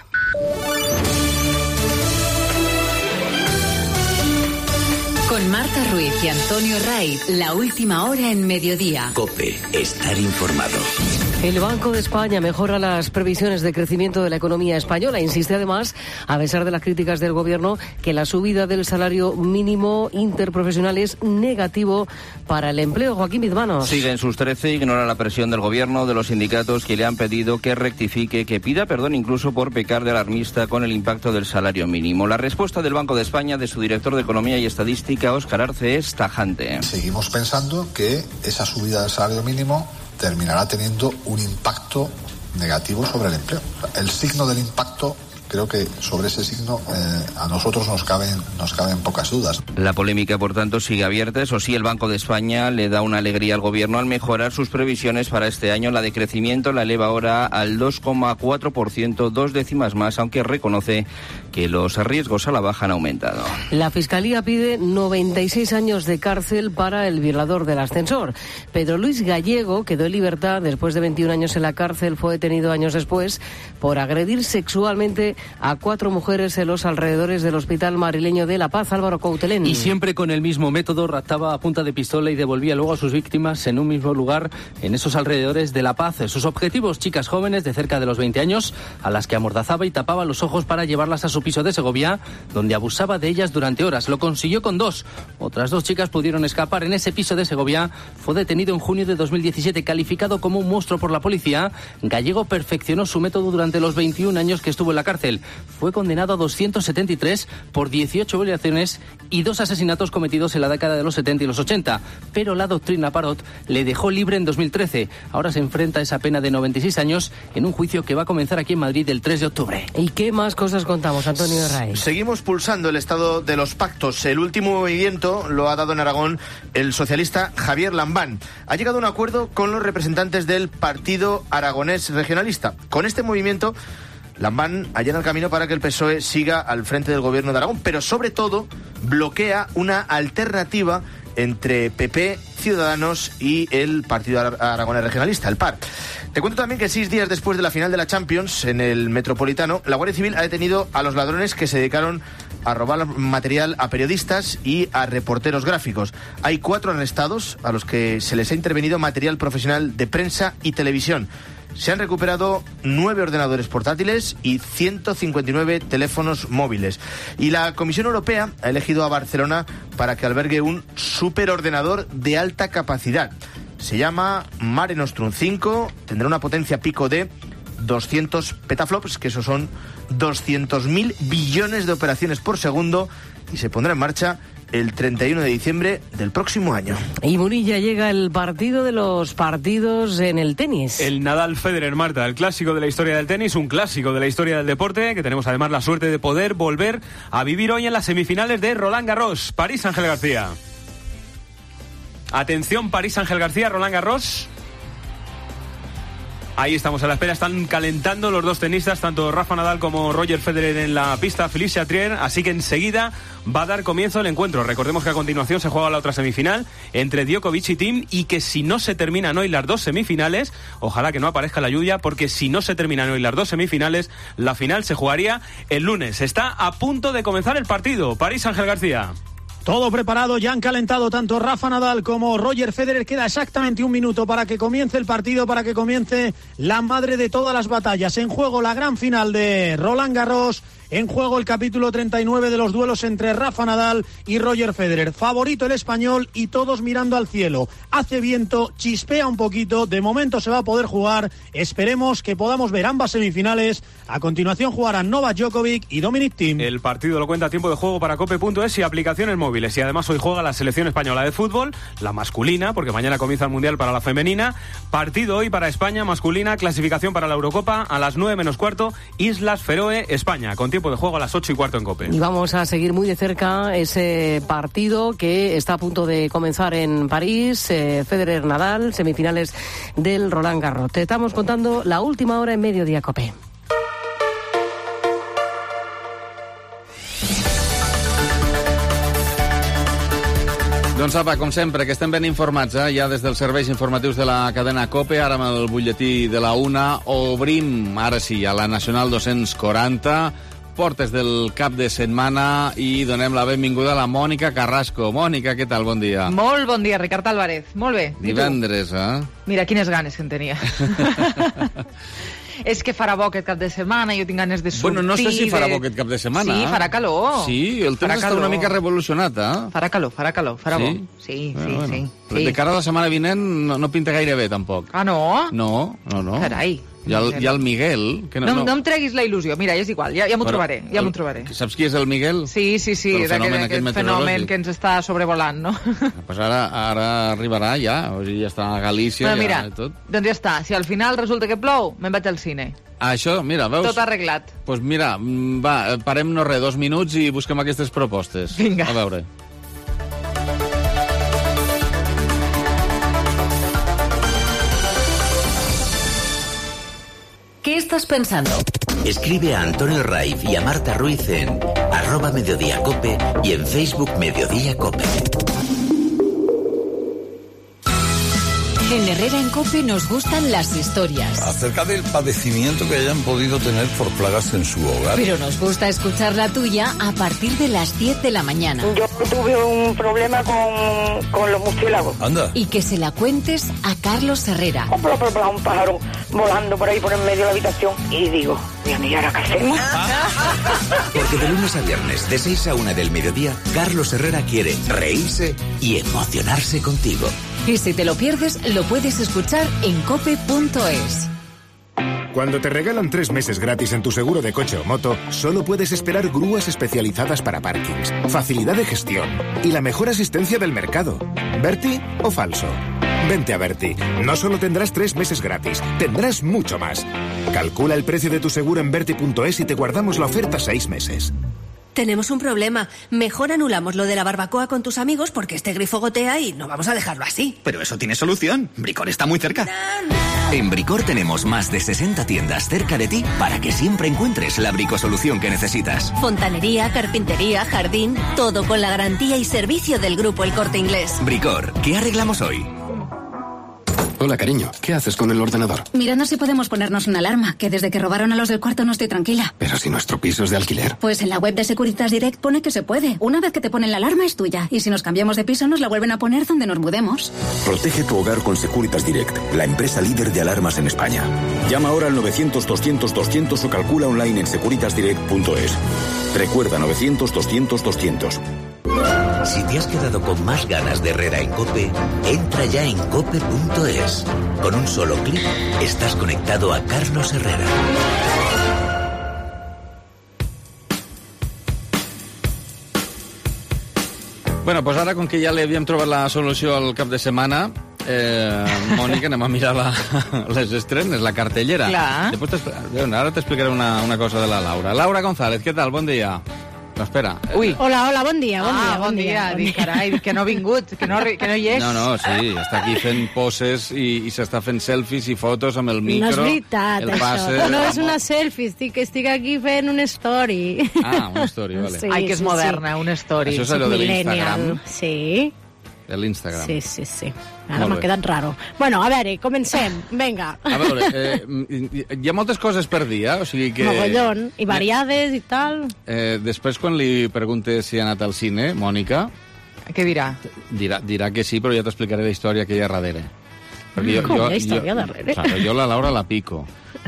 Con Marta Ruiz y Antonio Raiz, la última hora en mediodía. COPE, estar informado. El Banco de España mejora las previsiones de crecimiento de la economía española. Insiste además, a pesar de las críticas del gobierno, que la subida del salario mínimo interprofesional es negativo para el empleo. Joaquín Bizmanos. Sigue en sus 13, ignora la presión del gobierno, de los sindicatos que le han pedido que rectifique, que pida perdón incluso por pecar de alarmista con el impacto del salario mínimo. La respuesta del Banco de España, de su director de Economía y Estadística, Óscar Arce, es tajante. Seguimos pensando que esa subida del salario mínimo terminará teniendo un impacto negativo sobre el empleo. El signo del impacto, creo que sobre ese signo a nosotros nos caben pocas dudas. La polémica, por tanto, sigue abierta. Eso sí, el Banco de España le da una alegría al gobierno al mejorar sus previsiones para este año. La de crecimiento la eleva ahora al 2,4%, 2 décimas más, aunque reconoce que los riesgos a la baja han aumentado. La Fiscalía pide 96 años de cárcel para el violador del ascensor. Pedro Luis Gallego quedó en libertad después de 21 años en la cárcel. Fue detenido años después por agredir sexualmente a 4 mujeres en los alrededores del Hospital Madrileño de La Paz. Álvaro Coutelén. Y siempre con el mismo método, raptaba a punta de pistola y devolvía luego a sus víctimas en un mismo lugar, en esos alrededores de La Paz. Sus objetivos: chicas jóvenes de cerca de los 20 años, a las que amordazaba y tapaba los ojos para llevarlas a su piso de Segovia, donde abusaba de ellas durante horas. Lo consiguió con 2. Otras 2 chicas pudieron escapar. En ese piso de Segovia fue detenido en junio de 2017, calificado como un monstruo por la policía. Gallego perfeccionó su método durante los 21 años que estuvo en la cárcel. Fue condenado a 273 por 18 violaciones y 2 asesinatos cometidos en la década de los 70 y los 80. Pero la doctrina Parot le dejó libre en 2013. Ahora se enfrenta a esa pena de 96 años en un juicio que va a comenzar aquí en Madrid el 3 de octubre. ¿Y qué más cosas contamos, Antonio Raiz? Seguimos pulsando el estado de los pactos. El último movimiento lo ha dado en Aragón el socialista Javier Lambán. Ha llegado a un acuerdo con los representantes del Partido Aragonés Regionalista. Con este movimiento, Lambán allana el camino para que el PSOE siga al frente del gobierno de Aragón, pero sobre todo bloquea una alternativa entre PP, Ciudadanos y el Partido Aragonés Regionalista, el PAR. Te cuento también que 6 días después de la final de la Champions en el Metropolitano, la Guardia Civil ha detenido a los ladrones que se dedicaron a robar material a periodistas y a reporteros gráficos. Hay 4 arrestados a los que se les ha intervenido material profesional de prensa y televisión. Se han recuperado 9 ordenadores portátiles y 159 teléfonos móviles. Y la Comisión Europea ha elegido a Barcelona para que albergue un superordenador de alta capacidad. Se llama Mare Nostrum 5, tendrá una potencia pico de 200 petaflops, que eso son 200.000 billones de operaciones por segundo, y se pondrá en marcha el 31 de diciembre del próximo año. Y Munilla, llega el partido de los partidos en el tenis. El Nadal-Federer, Marta, el clásico de la historia del tenis, un clásico de la historia del deporte, que tenemos además la suerte de poder volver a vivir hoy en las semifinales de Roland Garros. París, Ángel García. Atención, París, Ángel García, Roland Garros. Ahí estamos a la espera, están calentando los dos tenistas, tanto Rafa Nadal como Roger Federer en la pista, Philippe Chatrier, así que enseguida va a dar comienzo el encuentro. Recordemos que a continuación se juega la otra semifinal entre Djokovic y Thiem, y que si no se terminan hoy las dos semifinales, ojalá que no aparezca la lluvia, porque si no se terminan hoy las dos semifinales, la final se jugaría el lunes. Está a punto de comenzar el partido. París, Ángel García. Todo preparado, ya han calentado tanto Rafa Nadal como Roger Federer. Queda exactamente un minuto para que comience el partido, para que comience la madre de todas las batallas. En juego la gran final de Roland Garros. En juego el capítulo 39 de los duelos entre Rafa Nadal y Roger Federer. Favorito el español y todos mirando al cielo. Hace viento, chispea un poquito. De momento se va a poder jugar. Esperemos que podamos ver ambas semifinales. A continuación jugarán Novak Djokovic y Dominic Thiem. El partido lo cuenta a tiempo de juego para cope.es y aplicaciones móviles. Y además hoy juega la selección española de fútbol, la masculina, porque mañana comienza el Mundial para la femenina. Partido hoy para España masculina, clasificación para la Eurocopa a las 9:15, Islas Feroe, España, con tiempo de juego a las 8:15 en COPE. Y vamos a seguir muy de cerca ese partido que está a punto de comenzar en París, Federer-Nadal, semifinales del Roland Garros. Te estamos contando la última hora en Mediodía COPE. Doncs apa, com sempre, que estem ben informats, ja des dels serveis informatius de la cadena COPE, ara amb el butlletí de la 1, obrim, ara sí, a la Nacional 240, portes del cap de setmana, i donem la benvinguda a la Mònica Carrasco. Mònica, què tal? Bon dia. Molt bon dia, Ricard Álvarez. Molt bé. Divendres, Mira, quines ganes que en tenia. És que farà bo aquest cap de setmana, jo tinc ganes de sortir... Bueno, no sé si farà bo aquest cap de setmana. Sí, farà calor. Sí, el temps està una mica revolucionat, Farà calor, farà bo. Sí. De cara a la setmana vinent no pinta gaire bé, tampoc. Ah, no? No. Carai. Hi ha el Miguel... Que no em treguis la il·lusió, mira, és igual, ja m'ho trobaré, Saps qui és el Miguel? Sí, d'aquest fenomen que ens està sobrevolant, no? Pues ara arribarà ja, o sigui, ja està a Galícia, bueno, mira, ja tot. Doncs ja està, si al final resulta que plou, me'n vaig al cine. Això, mira, veus? Tot arreglat. Doncs mira, va, parem-nos 2 minuts i busquem aquestes propostes. Vinga. A veure. ¿Qué estás pensando? Escribe a Antonio Raiz y a Marta Ruiz en @mediodiacope y en Facebook Mediodía Cope. En Herrera en COPE nos gustan las historias. Acerca del padecimiento que hayan podido tener por plagas en su hogar. Pero nos gusta escuchar la tuya a partir de las 10 de la mañana. Yo tuve un problema con los murciélagos. Anda. Y que se la cuentes a Carlos Herrera. Un pájaro volando por ahí por en medio de la habitación y digo, Dios mío, ¿ahora qué hacemos? Porque de lunes a viernes, de 6 a 1 del mediodía, Carlos Herrera quiere reírse y emocionarse contigo. Y si te lo pierdes, lo puedes escuchar en cope.es. Cuando te regalan 3 meses gratis en tu seguro de coche o moto, solo puedes esperar grúas especializadas para parkings, facilidad de gestión y la mejor asistencia del mercado. ¿Berti o falso? Vente a Berti. No solo tendrás 3 meses gratis, tendrás mucho más. Calcula el precio de tu seguro en berti.es y te guardamos la oferta 6 meses. Tenemos un problema. Mejor anulamos lo de la barbacoa con tus amigos porque este grifo gotea y no vamos a dejarlo así. Pero eso tiene solución. Bricor está muy cerca. En Bricor tenemos más de 60 tiendas cerca de ti para que siempre encuentres la bricosolución que necesitas. Fontanería, carpintería, jardín, todo con la garantía y servicio del Grupo El Corte Inglés. Bricor, ¿qué arreglamos hoy? Hola, cariño. ¿Qué haces con el ordenador? Mirando si podemos ponernos una alarma, que desde que robaron a los del cuarto no estoy tranquila. Pero si nuestro piso es de alquiler. Pues en la web de Securitas Direct pone que se puede. Una vez que te ponen la alarma es tuya. Y si nos cambiamos de piso nos la vuelven a poner donde nos mudemos. Protege tu hogar con Securitas Direct, la empresa líder de alarmas en España. Llama ahora al 900-200-200 o calcula online en securitasdirect.es. Recuerda, 900-200-200. Si te has quedado con más ganas de Herrera en COPE, entra ya en cope.es. Con un solo clic estás conectado a Carlos Herrera. Bueno, doncs ara, com que ja li havíem trobat la solució al cap de setmana, Mònica, anem a mirar les estrenes, la cartellera. Clar. Ara t'explicaré una cosa de la Laura. Laura González, què tal? Bon dia. Espera. Ui. Hola, bon dia. Bon dia. Dic, carai, que no ha vingut, que no hi és. No, sí, està aquí fent poses i s'està fent selfies i fotos amb el micro. No és veritat, això. No és una selfie, estic aquí fent una story. Una story, vale. Sí, que és moderna, una story. Això és allò de l'Instagram? Sí. De l'Instagram. Sí. Ara m'ha quedat raro. Bueno, a veure, comencem. Vinga. A veure, hi ha moltes coses per dir, o sigui que... Mogollon, i variades i tal. Després, quan li preguntes si ha anat al cine, Mònica... Què dirà? Dirà que sí, però ja t'explicaré la història que hi ha darrere. Com hi ha història darrere? Claro, jo la Laura la pico.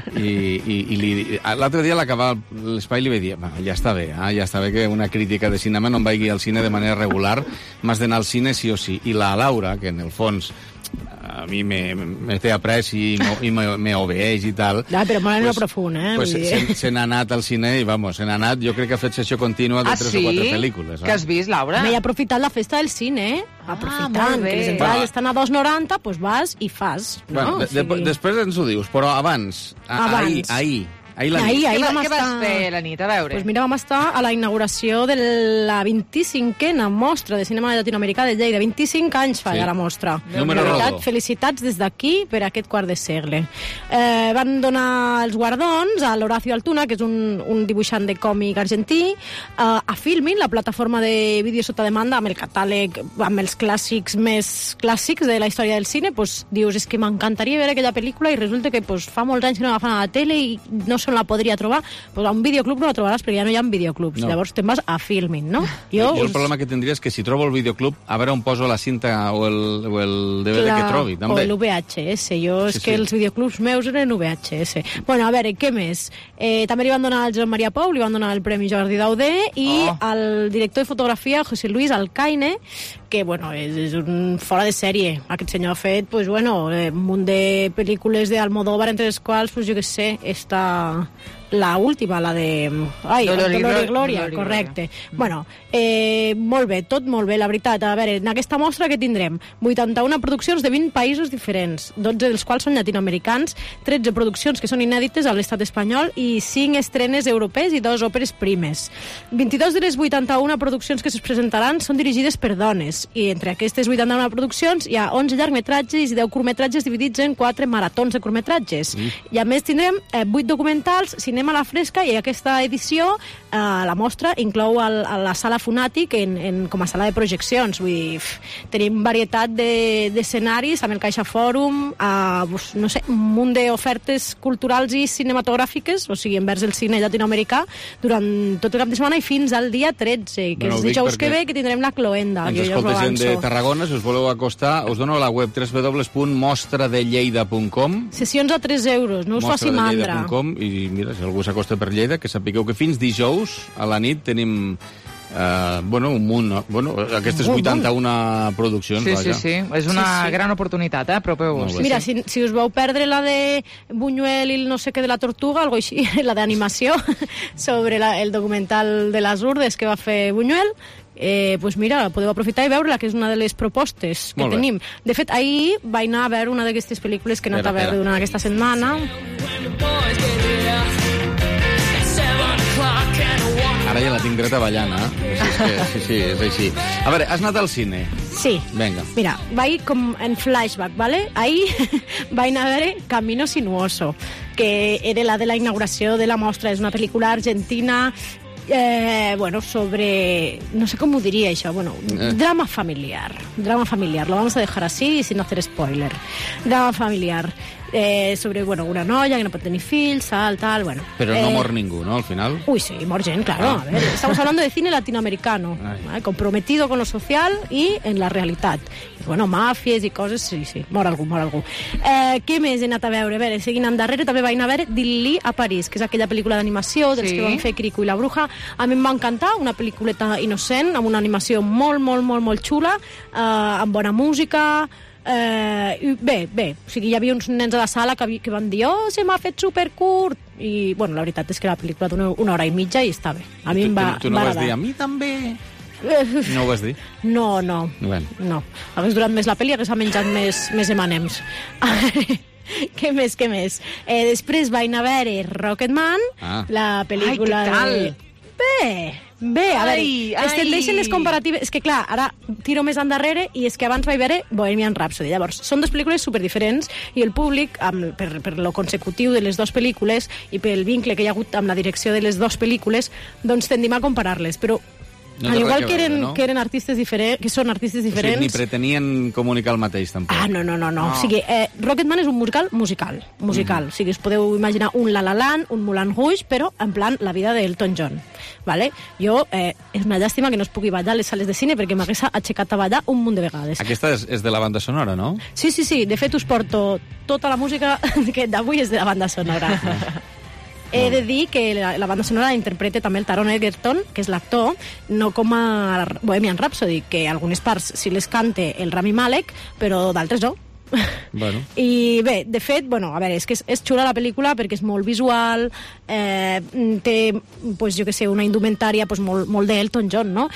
I l'altre dia a l'acabar l'espai li vaig dir, ja està bé que una crítica de cinema no em vagi al cine de manera regular, m'has d'anar al cine sí o sí. I la Laura, que en el fons a mi me té apreci i me obeeix i tal... Però molt en lo profund, Pues se n'ha anat al cine i, se n'ha anat, jo crec que ha fet sessió contínua de 3 o 4 pel·lícules. Que has vist, Laura? M'he aprofitat la festa del cine, aprofitant que les entrades estan a 2,90, doncs vas i fas. Després ens ho dius, però abans, ahir la nit. Què vas fer la nit? A veure. Pues mira, vam estar a la inauguració de la 25a mostra de cinema llatinoamericà de Lleida. 25 anys fa ja la mostra. Número rodó. Felicitats des d'aquí per aquest quart de segle. Van donar els guardons a l'Horacio Altuna, que és un dibuixant de còmic argentí, a Filmin, la plataforma de vídeo sota demanda, amb el catàleg, amb els clàssics més clàssics de la història del cine. Pues dius, és que m'encantaria veure aquella pel·lícula i resulta que fa molts anys que no la fan a la tele i no on la podria trobar, pues a un videoclub no la trobaràs perquè ja no hi ha videoclubs. Llavors te'n vas a Filmin, no? Jo el problema que tindria és que si trobo el videoclub, a veure on poso la cinta o el DVD que trobi, també. O el VHS. És que els videoclubs meus eren VHS. Bueno, a veure, què més? També li van donar al Joan Maria Pou, li van donar el Premi Jordi Dauder i al director de fotografia, José Luis Alcaine, que, és un fora de sèrie. Aquest senyor ha fet, un munt de pel·lícules d'Almodóvar, entre les quals, jo què sé, la última, la de... Dolor i Glòria, correcte. Bueno, molt bé, tot molt bé, la veritat. A veure, en aquesta mostra què tindrem? 81 produccions de 20 països diferents, 12 dels quals són llatinoamericans, 13 produccions que són inèdites a l'estat espanyol i 5 estrenes europees i 2 òperes primes. 22 de les 81 produccions que es presentaran són dirigides per dones, i entre aquestes 81 produccions hi ha 11 llargmetratges i 10 curtmetratges dividits en 4 maratons de curtmetratges. I a més tindrem 8 documentals, cinema a la fresca, i aquesta edició, la mostra, inclou la sala Funàtic com a sala de projeccions. Vull dir, tenim varietat d'escenaris amb el Caixa Fòrum, no sé, un munt d'ofertes culturals i cinematogràfiques, o sigui, envers el cine llatinoamericà, durant tot el cap de setmana i fins al dia 13, que és dijous que ve, que tindrem la Cloenda. Ens escolta gent de Tarragona, si us voleu acostar, us dono la web www.mostradelleida.com. Sessions a 3 euros, no us faci mandra. I mira, si algú s'acosta per Lleida, que sapigueu que fins dijous a la nit tenim un munt, aquestes 81 produccions. Sí, és una gran oportunitat, apropeu-vos. Mira, si us vau perdre la de Buñuel i el no sé què de la Tortuga, algo així, la d'animació, sobre el documental de les Urdes que va fer Buñuel, pues mira, podeu aprofitar i veure-la, que és una de les propostes que tenim. De fet, ahir vaig anar a veure una d'aquestes pel·lícules que he anat a veure durant aquesta setmana. Ara ja la tinc dreta ballant, Sí, és així. A veure, has anat al cine? Sí. Vinga. Mira, vaig com en flashback, ¿vale? Ahir vaig anar a veure Camino Sinuoso, que era la de la inauguració de la mostra. És una pel·lícula argentina sobre... No sé com ho diria, això. Drama familiar. Lo vamos a dejar así, sin hacer spoiler. Drama familiar. Sobre, una noia que no pot tenir fills, tal, bueno. Però no mor ningú, ¿no?, al final? Uy, sí, mor gent, claro. A ver, estamos hablando de cine latinoamericano, comprometido con lo social y en la realitat. Màfies i coses, sí, mor algú. Què més he anat a veure? A veure, seguint endarrere, també vaig anar a veure Dil·lí a París, que és aquella pel·lícula d'animació dels que van fer Kirikou i la Bruja. A mi em va encantar, una pel·lículeta innocent, amb una animació molt xula, amb bona música. Bé, o sigui, hi havia uns nens a la sala que van dir se m'ha fet supercurt, i la veritat és que la pel·lícula dura 1 hora i mitja i està bé. A mi em va agradar. Tu no vas dir, a mi també? No ho vas dir? No. Bueno. No. Hagués durat més la pel·li, hagués menjat més M&M's. Què més? Després vaig anar a veure Rocketman, la pel·lícula Bé, a veure, es tendeixen les comparatives... És que, clar, ara tiro més endarrere i és que abans vaig veure Bohemian Rhapsody. Llavors, són dues pel·lícules superdiferents i el públic, per lo consecutiu de les dues pel·lícules i pel vincle que hi ha hagut amb la direcció de les dues pel·lícules, doncs tendim a comparar-les. Però al igual que eren artistes diferents, que són artistes diferents... O sigui, ni pretenien comunicar el mateix, tampoc. No. O sigui, Rocketman és un musical. O sigui, us podeu imaginar un La La Land, un Moulin Rouge, però en plan la vida d'Elton John. Vale? Jo, és una llàstima que no es pugui ballar a les sales de cine perquè m'hagués aixecat a ballar un munt de vegades. Aquesta és de la banda sonora, no? Sí. De fet, us porto tota la música que d'avui és de la banda sonora. He de dir que la banda sonora la interpreta també el Taron Egerton, que és l'actor, no com a Bohemian Rhapsody, que algunes parts sí les cante el Rami Malek, però d'altres no. Bueno. I bé, de fet, a veure, és que és xula la pel·lícula perquè és molt visual, té, pues, jo que sé, una indumentària pues, molt d'Elton John, no?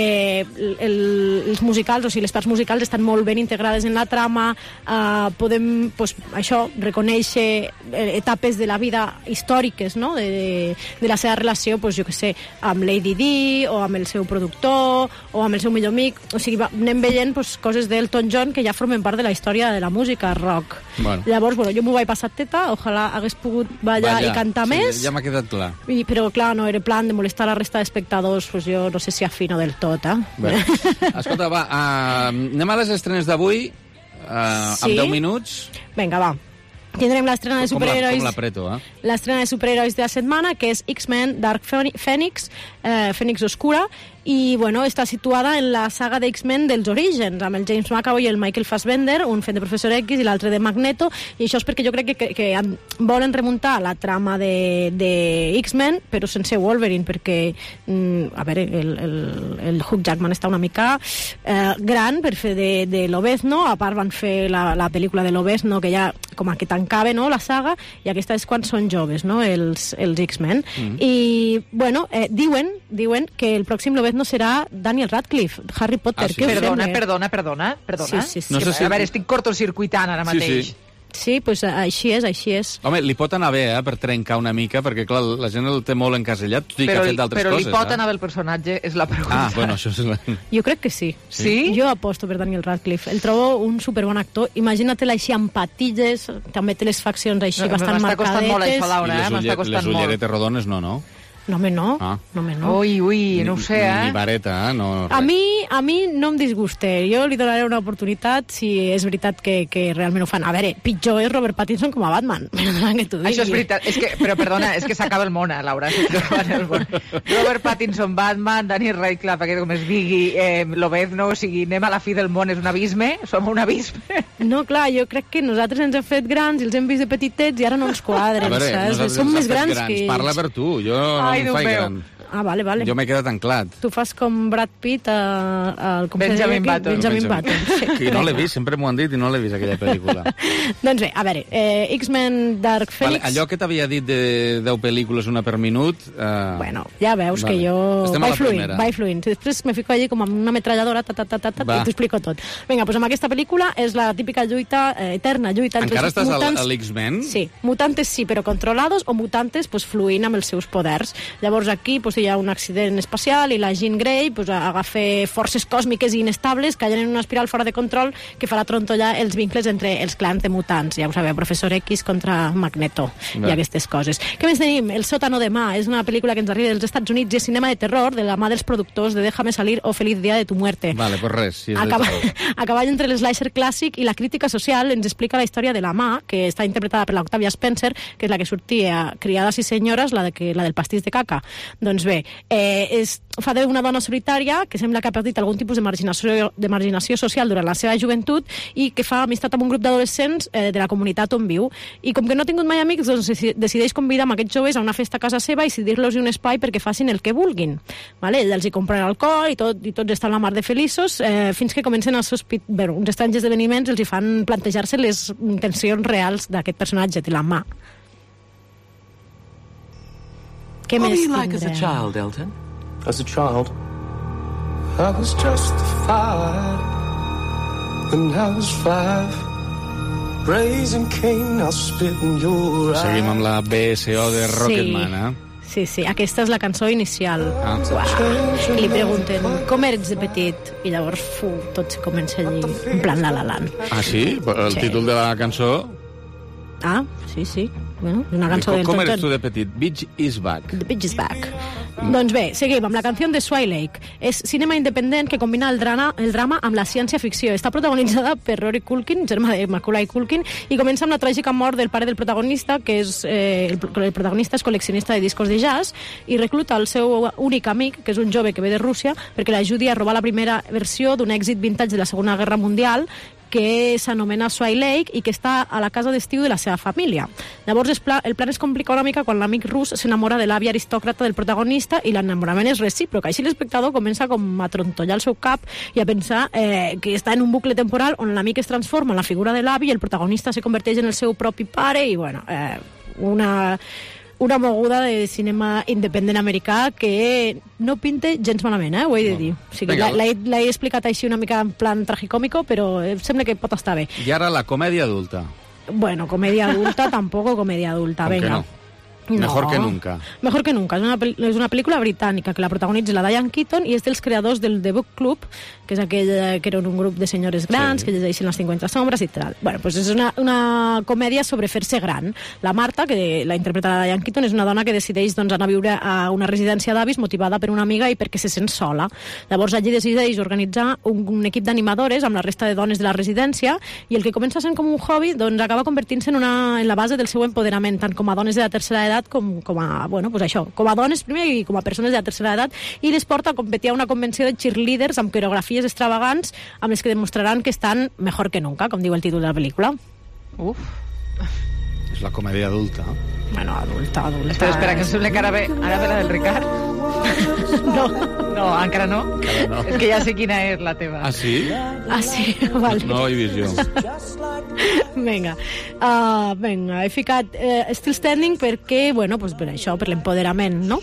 Els musicals, o sigui, les parts musicals estan molt ben integrades en la trama, podem, pues, això, reconèixer etapes de la vida històriques, no?, de la seva relació, pues, jo que sé, amb Lady Di, o amb el seu productor, o amb el seu millor amic, o sigui, anem veient pues, coses d'Elton John que ja formen part de la història de la música rock. Bueno. Llavors, jo m'ho vaig passar teta, ojalà hagués pogut ballar i cantar més. Ja m'ha quedat clar. Però, clar, no era plan de molestar la resta d'espectadors, pues jo no sé si afino del tot, Bé. Escolta, va, anem a les estrenes d'avui, amb 10 minuts. Vinga, va. Tindrem l'estrena de superherois... Com l'apreto, L'estrena de superherois de la setmana, que és X-Men Dark Phoenix, Fènix Oscura, i, està situada en la saga d'X-Men dels orígens, amb el James McAvoy i el Michael Fassbender, un fent de Professor X i l'altre de Magneto, i això és perquè jo crec que volen remuntar la trama de X-Men, però sense Wolverine, perquè, a veure, el Hugh Jackman està una mica gran per fer de Lobezno, a part van fer la pel·lícula de Lobezno, que ja com a que tancava, no?, la saga, i aquesta és quan són joves, no?, els X-Men. I, diuen que el pròxim Lobezno no serà Daniel Radcliffe, Harry Potter. Sí? Perdona. Sí. No sé si... A veure, estic cortocircuitant ara mateix. Sí, doncs així és. Home, li pot anar bé, per trencar una mica, perquè, clar, la gent el té molt encasellat, tot i que ha fet d'altres coses. Però li pot anar bé el personatge, és la pregunta. Això és la... Jo crec que sí. Sí? Jo aposto per Daniel Radcliffe. El trobo un superbon actor. Imagina-te'l així amb patilles, també té les faccions així bastant marcadetes. M'està costant molt això, Laura, m'està costant molt. Les ulleretes rodones no? No. Ui, no ho sé, Ni vareta, no. A mi no em disgusta. Jo li donaré una oportunitat si és veritat que realment ho fan. A veure, pitjor és Robert Pattinson com a Batman. Això és veritat. Però, perdona, és que s'acaba el món, Laura. Robert Pattinson, Batman, Daniel Radcliffe, aquest com es digui, Lobezno, o sigui, anem a la fi del món, és un abisme? Som un abisme? No, clar, jo crec que nosaltres ens hem fet grans i els hem vist de petitets i ara no ens quadren, saps? Som més grans que ells. Parla per tu, jo no em faig gran. Vale. Jo m'he quedat anclat. Tu fas com Brad Pitt al Benjamin Button. Sí. No l'he vist, sempre m'ho han dit i no l'he vist, aquella pel·lícula. Doncs bé, a veure, X-Men Dark Phoenix... Vale, allò que t'havia dit de 10 pel·lícules, una per minut... Bueno, ja veus que jo vaig fluint. Després me fico allí com amb una ametralladora, i t'ho explico tot. Vinga, doncs amb aquesta pel·lícula és la típica eterna lluita entre els mutants... Encara estàs a l'X-Men? Sí, mutantes sí, però controlados, o mutantes fluint amb els seus poders. Llavors aquí hi ha un accident espacial i la Jean Grey agafa forces còsmiques i inestables que en una espiral fora de control que farà trontollar els vincles entre els clans de mutants. Ja ho sabeu, Professor X contra Magneto i aquestes coses. Què més tenim? El sòtano de mà és una pel·lícula que ens arriba dels Estats Units i és cinema de terror de la mà dels productors de Déjame salir o Feliz día de tu muerte. Vale, pues res. Si a cavall entre l'slasher clàssic i la crítica social ens explica la història de la mà, que està interpretada per l'Octavia Spencer, que és la que sortia Criadas i senyores, la del pastís de caca. Doncs bé, fa d'una dona solitària que sembla que ha perdut algun tipus de marginació social durant la seva joventut i que fa amistat amb un grup d'adolescents de la comunitat on viu. I com que no ha tingut mai amics, doncs decideix convidar amb aquests joves a una festa a casa seva i cedir-los un espai perquè facin el que vulguin. Vale? Ell els hi compra alcohol i tots estan la mar de feliços fins que comencen uns estranys esdeveniments els hi fan plantejar-se les intencions reals d'aquest personatge de la mà. What were you like as a child, Elton? As a child? I was justified when I was 5. Raising Cain, I'll spit in your eyes. Seguim amb la BSO de Rocketman, Sí, aquesta és la cançó inicial. I li pregunten, com eres de petit? I llavors, tot se comença allí, en plan La La Land. Ah, sí? El títol de la cançó... Ah, sí. Bueno, una cançó com eres tu de petit? Beach is back. The Beach is back. Doncs bé, seguim amb la canció de Swy Lake. És cinema independent que combina el drama amb la ciència-ficció. Està protagonitzada per Rory Culkin, germà de Macaulay Culkin, i comença amb la tràgica mort del pare del protagonista, que és el protagonista és col·leccionista de discos de jazz, i recluta el seu únic amic, que és un jove que ve de Rússia, perquè l'ajudi a robar la primera versió d'un èxit vintage de la Segona Guerra Mundial, que s'anomena Swy Lake i que està a la casa d'estiu de la seva família. Llavors el plan es complica una mica quan l'amic rus s'enamora de l'àvia aristòcrata del protagonista i l'enamorament és recíproc. Així l'espectador comença com a trontollar el seu cap i a pensar que està en un bucle temporal on l'amic es transforma en la figura de l'avi i el protagonista se converteix en el seu propi pare i, bueno, una moguda de cinema independent americà que no pinta gens malament, ho he de dir. O sigui, l'he explicat així una mica en plan tragicòmico, però sembla que pot estar bé. I ara la comèdia adulta. Bueno, comèdia adulta, tampoc comèdia adulta, venga. Mejor que nunca. Mejor que nunca. És una pel·lícula britànica que la protagonitza la Diane Keaton i és dels creadors del The Book Club, que és aquell que eren un grup de senyores grans que llegeixen les 50 sombres i tal. Bueno, pues és una comèdia sobre fer-se gran. La Marta, que la interpreta la Diane Keaton, és una dona que decideix anar a viure a una residència d'avis motivada per una amiga i perquè se sent sola. Llavors allí decideix organitzar un equip d'animadores amb la resta de dones de la residència i el que comença sent com un hobby doncs acaba convertint-se en la base del seu empoderament, tant com a dones de la tercera edat com a dones primer i com a persones de la tercera edat, i les porta a competir a una convenció de cheerleaders amb coreografies extravagants amb les que demostraran que estan mejor que nunca, com diu el títol de la pel·lícula. És la comèdia adulta. Bueno, adulta. Espera, que em sembla que ara ve la del Ricard. No, encara no. És que ja sé quina és la teva. Ah, sí? Ah, sí? Vale. No ho he vist jo. Vinga, he ficat Still Standing perquè, bueno, pues per això, per l'empoderament, no?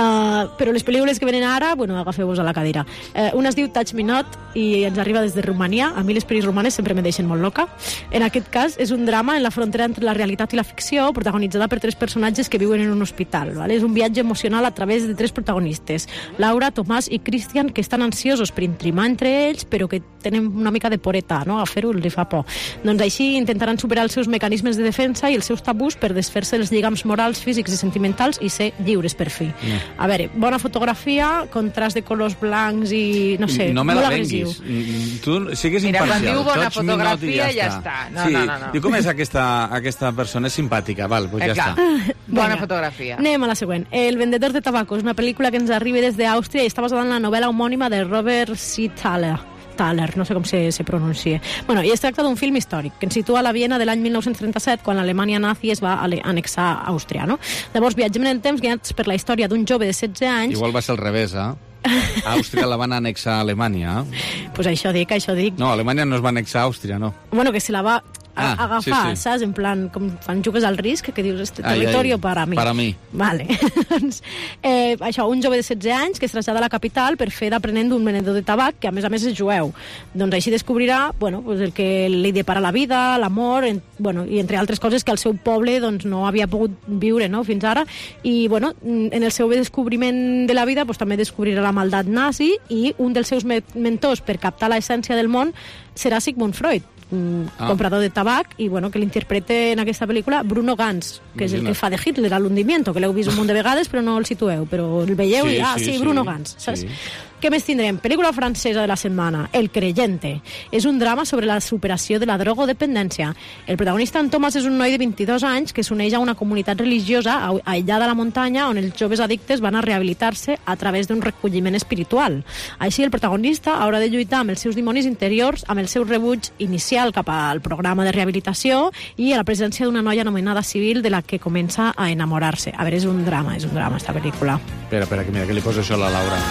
Però les pel·lícules que venen ara, bueno, agafeu-vos a la cadira. Una es diu Touch Me Not i ens arriba des de Romania. A mi les pel·lis romanes sempre me deixen molt loca. En aquest cas és un drama en la frontera entre la realitat i la ficció, protagonitzada per 3 personatges que viuen en un hospital, ¿vale? És un viatge emocional a través de 3 protagonistes, Laura, Tomàs i Christian, que estan ansiosos per intrimar entre ells, però que tenen una mica de poreta, no? A fer-ho els fa por. Doncs així intentaran superar els seus mecanismes de defensa i els seus tabús per desfer-se dels lligams morals, físics i sentimentals i ser lliures per fi. A veure, bona fotografia, contrast de colors blancs i, no sé, no me molt la agressiu. Venguis. Tu sigues imparcial. Mira, quan diu bona fotografia ja està. No. I com és aquesta persona? És simpàtica, val, doncs ja està. Bona fotografia. Anem a la següent. El vendedor de tabaco és una pel·lícula que ens arriba des d'Àustria i està basada en la novel·la homònima de Robert C. Thaler, no sé com se pronuncia. Bueno, i es tracta d'un film històric que ens situa a la Viena de l'any 1937, quan l'Alemanya nazi es va annexar a Àustria, no? Llavors viatgem en el temps guiats per la història d'un jove de 16 anys... Igual va ser al revés, eh? Àustria la van annexar a Alemanya. Pues això dic. No, Alemanya no es va annexar a Àustria, no. Bueno, que se la va agafar, sí. Saps? En plan, com quan jugues al risc, que dius, este territori para mi. Para mi. Vale. Doncs, això, un jove de 16 anys que es trasllada a la capital per fer d'aprenent d'un venedor de tabac, que a més és jueu. Doncs així descobrirà, bueno, pues el que li depara la vida, l'amor, i entre altres coses que al seu poble doncs, no havia pogut viure, no?, fins ara. I, bueno, en el seu descobriment de la vida pues, també descobrirà la maldat nazi i un dels seus mentors per captar l'essència del món serà Sigmund Freud, comprador de tabac, i bueno, que l'interpreta en aquesta pel·lícula Bruno Ganz, que és el que fa de Hitler a l'Hundimiento, que l'heu vist un munt de vegades però no el situeu, però el veieu i Bruno Ganz, saps? Què més tindrem? Pel·lícula francesa de la setmana, El Creyente. És un drama sobre la superació de la drogodependència. El protagonista, en Thomas, és un noi de 22 anys que s'uneix a una comunitat religiosa aïllada a la muntanya on els joves addictes van a rehabilitar-se a través d'un recolliment espiritual. Així, el protagonista haurà de lluitar amb els seus dimonis interiors, amb el seu rebuig inicial cap al programa de rehabilitació i a la presència d'una noia anomenada Civil de la que comença a enamorar-se. A veure, és un drama, esta pel·lícula. Espera, que mira, que li poso això a la Laura.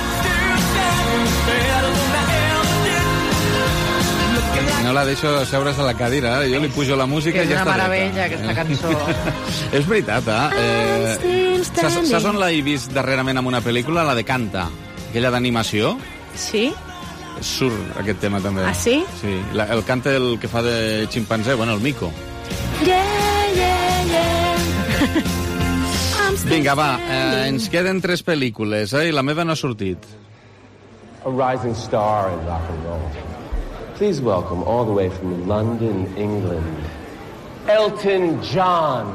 No la deixo seure's a la cadira, jo li pujo la música i ja està dreta. És una meravella, aquesta cançó. És veritat, Saps on l'he vist darrerament en una pel·lícula? La de Canta, aquella d'animació. Sí? Surt aquest tema també. Ah, sí? Sí, el canta el que fa de ximpanzé, bueno, el Mico. Vinga, va, ens queden 3 pel·lícules, i la meva no ha sortit. A rising star in rock and roll. Please welcome all the way from London, England, Elton John.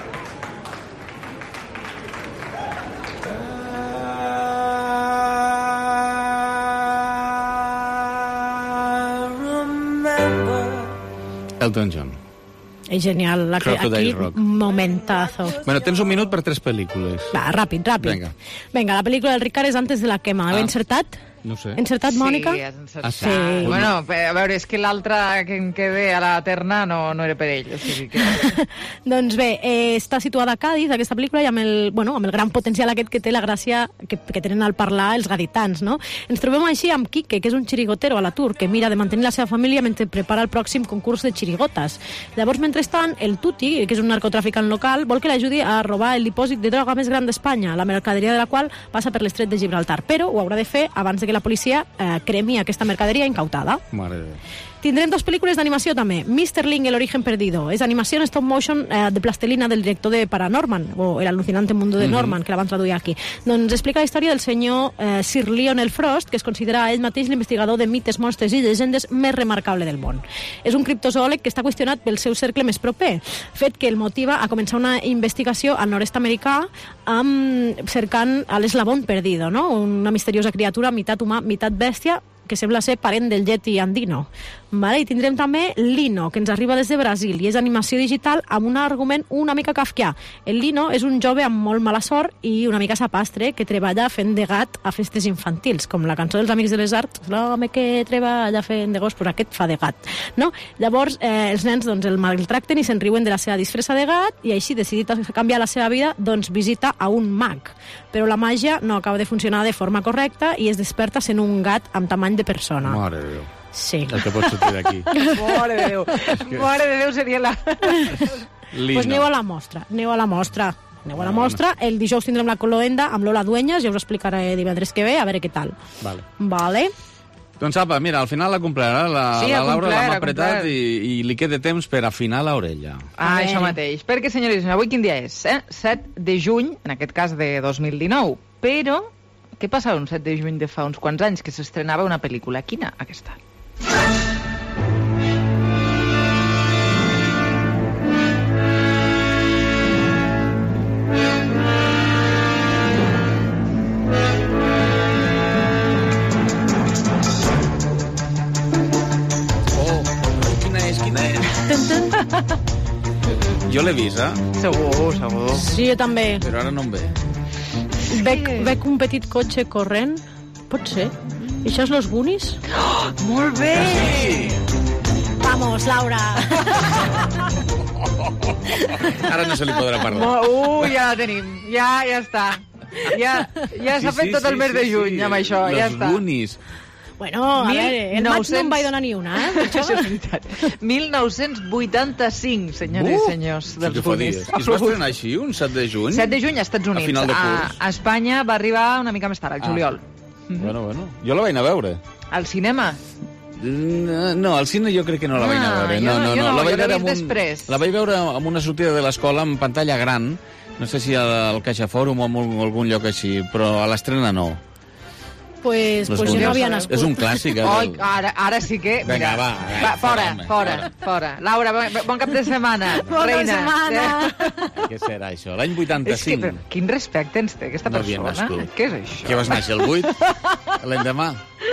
Elton John. És genial, aquí momentazo. Bueno, tens un minut per 3 pel·lícules. Va, ràpid. Vinga, la pel·lícula del Ricard és Antes de la quema. L'he encertat? No sé. Encertat, Mònica? Sí, has encertat. Sí. Bueno, a veure, és que l'altre que em quedé a la terna no era per ell. O sigui que... Doncs bé, està situada a Càdiz, aquesta pel·lícula, i amb el gran potencial aquest que té la gràcia que tenen al parlar els gaditans, no? Ens trobem així amb Quique, que és un xirigotero a l'atur, que mira de mantenir la seva família mentre prepara el pròxim concurs de xirigotes. Llavors, mentrestant, el Tuti, que és un narcotraficant local, vol que l'ajudi a robar el dipòsit de droga més gran d'Espanya, la mercaderia de la qual passa per l'estret de Gibraltar, però ho haurà de fer abans de que la policia cremi aquesta mercaderia incautada. Mare de Déu. Tindrem 2 pel·lícules d'animació també. Mr. Ling, El origen perdido. És animació en stop motion de plastelina del director de Paranorman, o El alucinante mundo de Norman, que la van traduir aquí. Doncs explica la història del senyor Sir Lionel Frost, que es considera ell mateix l'investigador de mites, monstres i llegendes més remarcable del món. És un criptozoòleg que està qüestionat pel seu cercle més proper, fet que el motiva a començar una investigació al nord-est americà cercant a l'eslabón perdido, no? Una misteriosa criatura, meitat humà, meitat bèstia, que sembla ser parent del Yeti andino. Vale? I tindrem també Lino, que ens arriba des de Brasil, i és animació digital amb un argument una mica kafkià. El Lino és un jove amb molt mala sort i una mica sapastre que treballa fent de gat a festes infantils, com la cançó dels Amics de les Arts, l'home que treballa fent de gos, però aquest fa de gat. No? Llavors, els nens el maltracten i se'n riuen de la seva disfressa de gat, i així, decidit a canviar la seva vida, doncs visita a un mag. Però la màgia no acaba de funcionar de forma correcta i es desperta sent un gat amb tamany de persona. Mare de Déu. Sí. El que pot sortir d'aquí. Mare de Déu. Mare de Déu seria la... Pues aneu a la mostra. El dijous tindrem la Cloenda amb Lola Dueñas, ja us explicaré divendres que ve, a veure què tal. Vale. Doncs apa, mira, al final la complirà. La Laura l'ha apretat i li queda temps per afinar l'orella. Això mateix. Perquè, senyoris, avui quin dia és? 7 de juny, en aquest cas de 2019. Però, què passava un 7 de juny de fa uns quants anys que s'estrenava una pel·lícula? Quina? Aquesta. Jo l'he vist, Segur. Sí, jo també. Però ara no em ve. Bec un petit cotxe corrent. Pot ser? I això és Los Goonies? Oh, molt bé! Vamos, Laura! Ara no se li podrà parlar. Ja la tenim. Ja està. Ja s'ha fet tot el mes de juny amb això. Ja està. Los Goonies. Bueno, a veure, el maig no em vaig donar ni una, Això és veritat. 1985, senyores i senyors, dels Goonies. I es va estrenar així, un 7 de juny? 7 de juny a Estats Units. A final de curs. A Espanya va arribar una mica més tard, al juliol. Bueno. Jo la vaig anar a veure. Al cinema? No, al cine jo crec que no la vaig anar a veure. No, la vaig veure després. La vaig veure amb una sortida de l'escola en pantalla gran, no sé si al Caixa Fòrum o en algun lloc així, però a l'estrena no. Pues jo no havia nascut. És un clàssic. Ara sí que... Vinga, va. Fora. Laura, bon cap de setmana. Bon cap de setmana. Què serà això? L'any 85. Quin respecte ens té aquesta persona. Què és això? Què vas néixer, el 8? L'endemà?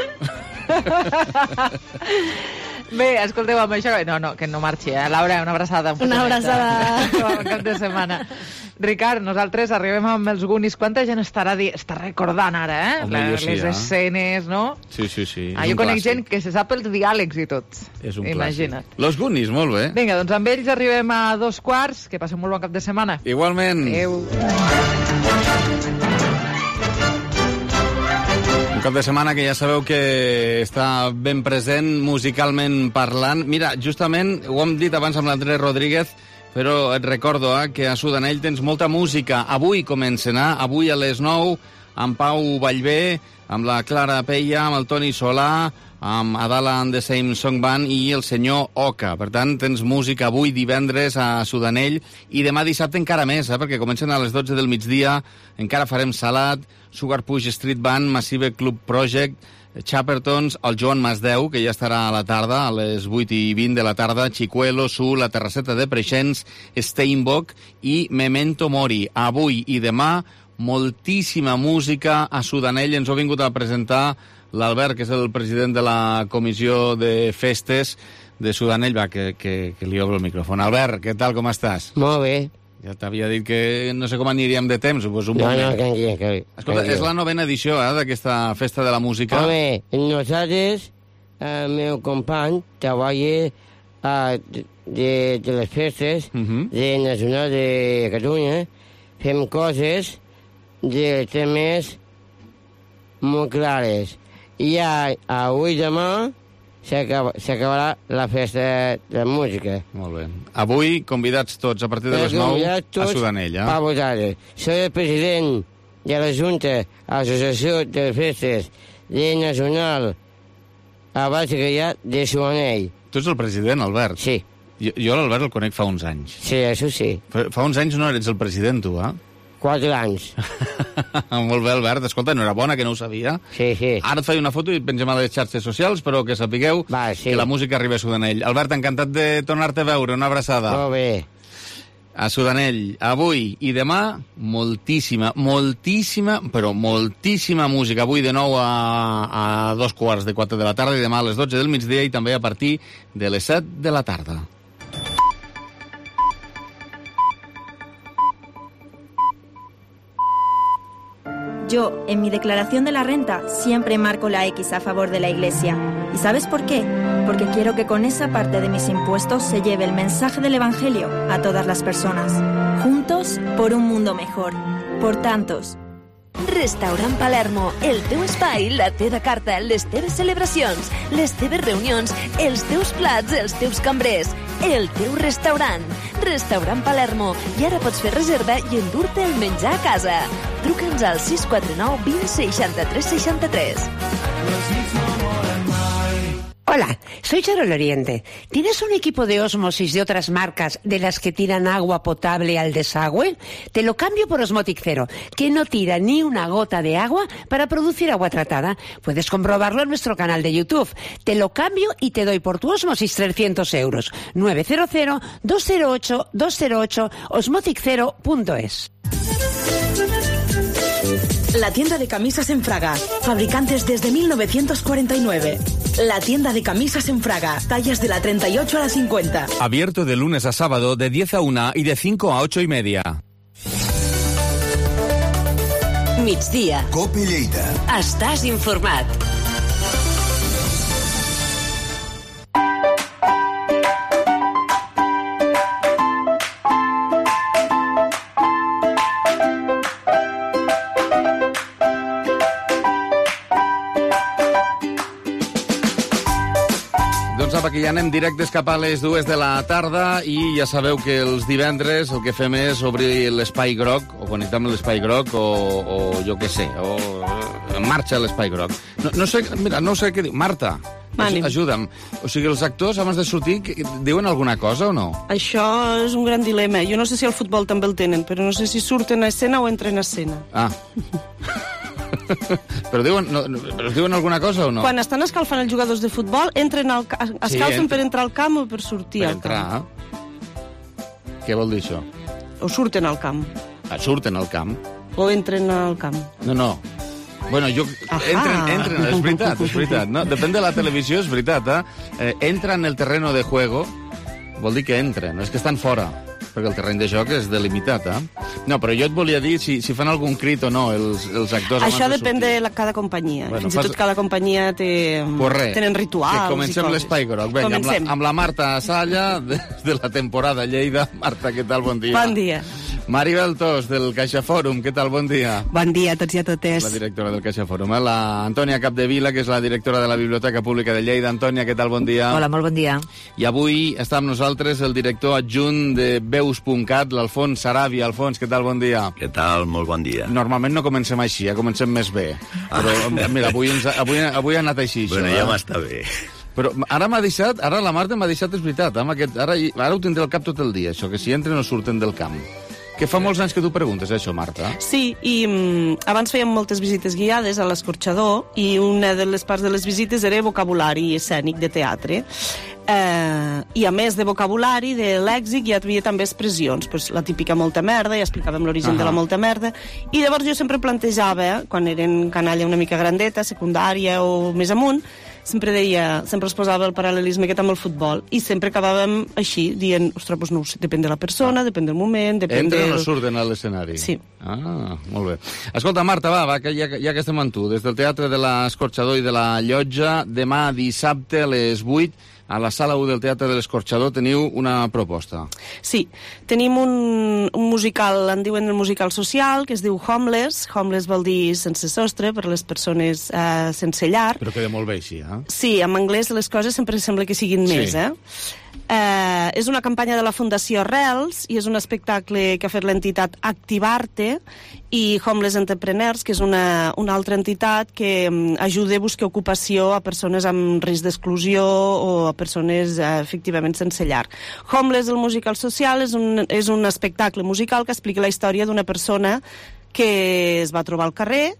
Bé, escolteu, amb això... No, que no marxi, Laura, una abraçada. Una abraçada. Bon cap de setmana. Ricard, nosaltres arribem amb els Goonies. Quanta gent està recordant ara, les escenes, no? Sí. Jo conec gent que se sap els diàlegs i tot. És un Imagina't. clàssic. Los Goonies, molt bé. Vinga, doncs amb ells arribem a 2:15. Que passem molt bon cap de setmana. Igualment. Adéu. Un cap de setmana que ja sabeu que està ben present musicalment parlant. Mira, justament, ho hem dit abans amb l'Andrés Rodríguez, però et recordo que a Sudanell tens molta música. Avui comencen, avui a les 9, amb Pau Vallvé, amb la Clara Peia, amb el Toni Solà, amb Adala and the Same Song Band i el senyor Oca. Per tant, tens música avui divendres a Sudanell i demà dissabte encara més, perquè comencen a les 12 del migdia, encara farem Salat, Sugar Push Street Band, Massive Club Project, Chapertons, el Joan Masdeu, que ja estarà a la tarda, a les 8:20 de la tarda, Chicuelo, Su, la Terrasseta de Preixens, Steinbock i Memento Mori. Avui i demà, moltíssima música a Sudanell. Ens ho ha vingut a presentar l'Albert, que és el president de la comissió de festes de Sudanell. Va, que li obro el micròfon. Albert, què tal, com estàs? Molt bé. Ja t'havia dit que no sé com aniríem de temps, pues un moment. No, tranquil. Escolta, és la 9ª edició d'aquesta festa de la música. Home, nosaltres, el meu company, treballa de les festes de Nacional de Catalunya, fem coses de temes molt clares. I avui demà s'acabarà la festa de música. Molt bé. Avui, convidats tots a partir de les 9 a Sudanell. A vosaltres. Soy el president de la Junta Associació de Festes de Nacional a base que hi ha de Sudanell. Tu ets el president, Albert? Sí. Jo l'Albert el conec fa uns anys. Sí, això sí. Fa uns anys no eres el president, tu, 4 anys. Molt bé, Albert. Escolta, enhorabona, que no ho sabia. Sí. Ara et faig una foto i pengem a les xarxes socials, però que sapigueu que la música arriba a Sudanell. Albert, encantat de tornar-te a veure. Una abraçada. Molt bé. A Sudanell, avui i demà, moltíssima música. Avui de nou a 3:45 de la tarda i demà a les 12 del migdia i també a partir de les 7 de la tarda. Yo, en mi declaración de la renta, siempre marco la X a favor de la Iglesia. ¿Y sabes por qué? Porque quiero que con esa parte de mis impuestos se lleve el mensaje del Evangelio a todas las personas. Juntos por un mundo mejor. Por tantos. Restaurant Palermo, el teu espai, la teva carta, les teves celebracions, les teves reunions, els teus plats, els teus cambrers, el teu restaurant. Restaurant Palermo. I ara pots fer reserva i endur-te el menjar a casa. Truca'ns al 649 20 63 63. Hola, soy Charo Loriente. ¿Tienes un equipo de ósmosis de otras marcas de las que tiran agua potable al desagüe? Te lo cambio por Osmotic Zero, que no tira ni una gota de agua para producir agua tratada. Puedes comprobarlo en nuestro canal de YouTube. Te lo cambio y te doy por tu ósmosis 300 euros. 900-208-208 osmoticzero.es. La tienda de camisas en Fraga, fabricantes desde 1949. La tienda de camisas en Fraga, tallas de la 38 a la 50. Abierto de lunes a sábado de 10 a 1 y de 5 a 8:30. Migdia. COPE Lleida. Estàs informat. Que ja anem directes cap a les 2 de la tarda i ja sabeu que els divendres el que fem és obrir l'Espai Groc o connectar amb l'Espai Groc o jo què sé, o en marxa l'Espai Groc. No sé què diu. Marta, ajuda'm. O sigui, els actors abans de sortir diuen alguna cosa o no? Això és un gran dilema. Jo no sé si al futbol també el tenen, però no sé si surten a escena o entren a escena. Però diuen alguna cosa o no? Quan estan escalfant els jugadors de futbol, escalfen per entrar al camp o per sortir al camp. Què vol dir això? O surten al camp. Surten al camp? O entren al camp. No. Bueno, entren, és veritat. No? Depèn de la televisió, és veritat. Entra en el terreno de juego, vol dir que entren, no és que estan fora, perquè el terreny de joc és delimitat, No, però jo et volia dir si fan algun crit o no, els actors... Això depèn de cada companyia. Fins i tot cada companyia tenen rituals. Que comencem l'Espai Groc. Vinga, amb la Marta Salla, de la temporada Lleida. Marta, què tal? Bon dia. Bon dia. Maribel Tos, del CaixaForum, què tal? Bon dia. Bon dia a tots i a totes. La directora del CaixaForum. La Antònia Capdevila, que és la directora de la Biblioteca Pública de Lleida. Antònia, què tal? Bon dia. Hola, molt bon dia. I avui està amb nosaltres el director adjunt de Veus.cat, l'Alfons Saràbia. Alfons, què tal? Bon dia. Què tal? Molt bon dia. Normalment no comencem així, comencem més bé. Però, mira, avui ha anat així, això. Bueno, ja m'està bé. Però ara la Marta m'ha deixat, és veritat, ara ho tindré al cap tot el dia, això, que si entren o surten del camp. Que fa molts anys que tu preguntes, això, Marta? Sí, i abans fèiem moltes visites guiades a l'Escorxador i una de les parts de les visites era vocabulari escènic de teatre. I a més de vocabulari, de lèxic, hi havia també expressions, pues, la típica molta merda, ja explicàvem l'origen de la molta merda, i llavors jo sempre plantejava, quan eren canalla una mica grandeta, secundària o més amunt, sempre es posava el paral·lelisme aquest amb el futbol, i sempre acabàvem així, dient, ostres, doncs no, depèn de la persona, depèn del moment, depèn Entren o surten a l'escenari? Sí. Ah, molt bé. Escolta, Marta, va, que ja que estem amb tu, des del Teatre de l'Escorxador i de la Llotja, demà dissabte a les 8, a la sala 1 del Teatre de l'Escorxador teniu una proposta. Sí, tenim un musical, en diuen el musical social, que es diu Homeless. Homeless vol dir sense sostre, per les persones sense llar. Però queda molt bé així, eh? Sí, en anglès les coses sempre sembla que siguin més, és una campanya de la Fundació Arrels i és un espectacle que ha fet l'entitat Activarte i Homeless Entrepreneurs, que és una altra entitat que ajuda a buscar ocupació a persones amb risc d'exclusió o a persones efectivament sense llar. Homeless, el musical social, és un espectacle musical que explica la història d'una persona que es va trobar al carrer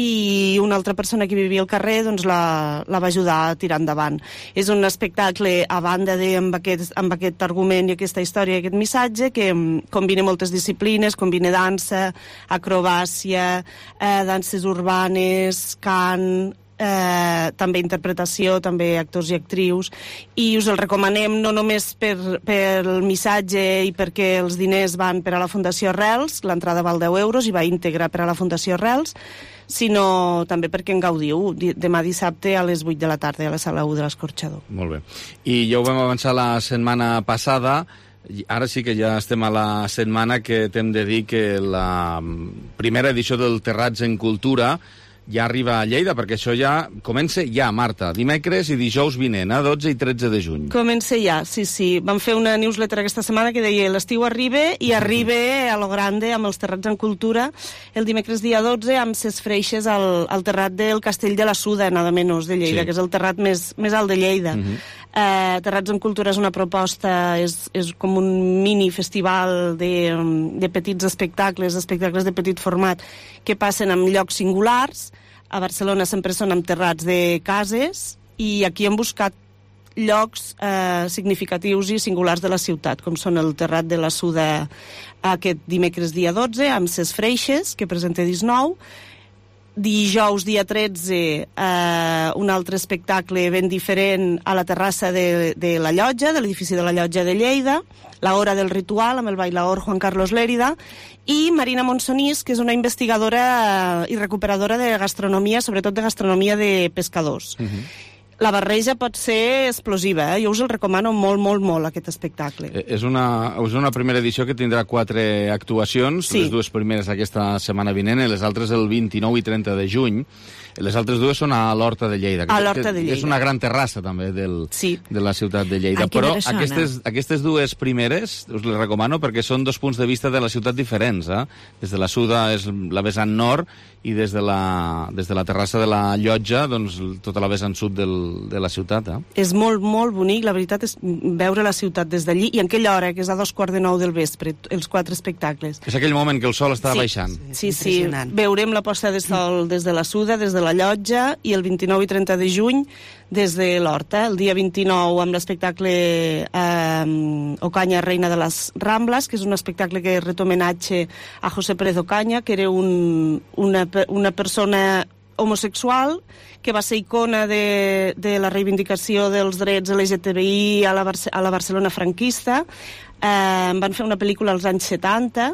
i una altra persona que vivia al carrer doncs, la va ajudar a tirar endavant. És un espectacle, a banda amb aquest argument i aquesta història i aquest missatge, que combina moltes disciplines, combina dansa, acrobàcia, danses urbanes, cant, també interpretació, també actors i actrius, i us el recomanem no només pel missatge i perquè els diners van per a la Fundació Arrels, l'entrada val 10 euros i va íntegra per a la Fundació Arrels, sinó també perquè en gaudiu demà dissabte a les 8 de la tarda a la sala 1 de l'Escorxador. Molt bé. I ja ho vam avançar la setmana passada, ara sí que ja estem a la setmana que t'hem de dir que la primera edició del Terrats en Cultura ja arriba a Lleida, perquè això ja comença ja, Marta, dimecres i dijous vinent, 12 i 13 de juny. Comença ja, sí. Vam fer una newsletter aquesta setmana que deia l'estiu arriba i arriba a lo grande amb els Terrats en Cultura el dimecres dia 12 amb ses freixes al terrat del Castell de la Suda, nada menys, de Lleida, que és el terrat més alt de Lleida. Terrats en Cultura és una proposta, és com un mini festival de petits espectacles de petit format que passen en llocs singulars. A Barcelona sempre són amb terrats de cases i aquí hem buscat llocs significatius i singulars de la ciutat, com són el Terrat de la Suda aquest dimecres dia 12 amb ses freixes, que presenta 19. Dijous, dia 13, un altre espectacle ben diferent a la terrassa de la Llotja, de l'edifici de la Llotja de Lleida, La Hora del Ritual, amb el bailaor Juan Carlos Lérida, i Marina Monsonís, que és una investigadora i recuperadora de gastronomia, sobretot de gastronomia de pescadors. La barreja pot ser explosiva, Jo us el recomano molt, molt, molt, aquest espectacle. És una primera edició que tindrà 4 actuacions, les dues primeres aquesta setmana vinent, i les altres el 29 i 30 de juny. Les altres dues són a l'Horta de Lleida. A l'Horta de Lleida. És una gran terrassa, també, de la ciutat de Lleida. Però aquestes dues primeres us les recomano perquè són 2 punts de vista de la ciutat diferents. Des de la Suda és la vessant nord i des de la terrassa de la Llotja, doncs, tota la vessant sud de la ciutat. És molt, molt bonic, la veritat, és veure la ciutat des d'allí, i en aquella hora, que és a 2:45 del vespre, els 4 espectacles. És aquell moment que el sol està baixant. Sí. Veurem la posta de sol des de la Suda, des de la Llotja, i el 29 i 30 de juny des de l'Horta. El dia 29 amb l'espectacle Ocaña, Reina de les Rambles, que és un espectacle que ret homenatge a José Pérez Ocaña, que era una persona homosexual que va ser icona de la reivindicació dels drets LGTBI a la Barcelona franquista. Van fer una pel·lícula als anys 70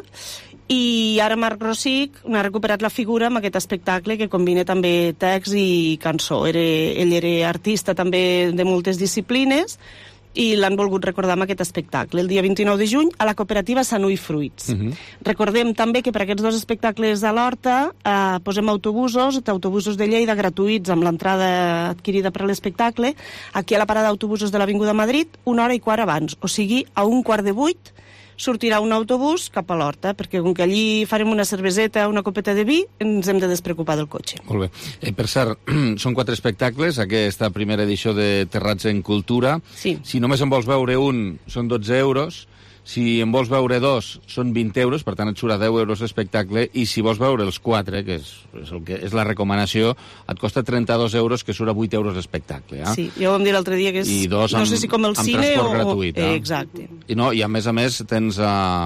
i ara Marc Rosic n'ha recuperat la figura amb aquest espectacle que combina també text i cançó. Ell era artista també de moltes disciplines i l'han volgut recordar amb aquest espectacle. El dia 29 de juny a la cooperativa Sanui Fruits. Recordem també que per aquests 2 espectacles a l'Horta posem autobusos de Lleida gratuïts amb l'entrada adquirida per l'espectacle, aquí a la parada d'autobusos de l'Avinguda Madrid, 1h15 abans, o sigui, a 7:15 sortirà un autobús cap a l'Horta, perquè com que allí farem una cerveseta, una copeta de vi, ens hem de despreocupar del cotxe. Molt bé. Per cert, són 4 espectacles, aquesta primera edició de Terrats en Cultura. Sí. Si només en vols veure un, són 12 euros. Si en vols veure 2, són 20 euros, per tant et surt a 10 euros l'espectacle, i si vols veure els 4, que és la recomanació, et costa 32 euros, que surt a 8 euros l'espectacle. Sí, ja ho vam dir l'altre dia, que és, no sé si com el cine o... gratuït. Exacte. I a més tens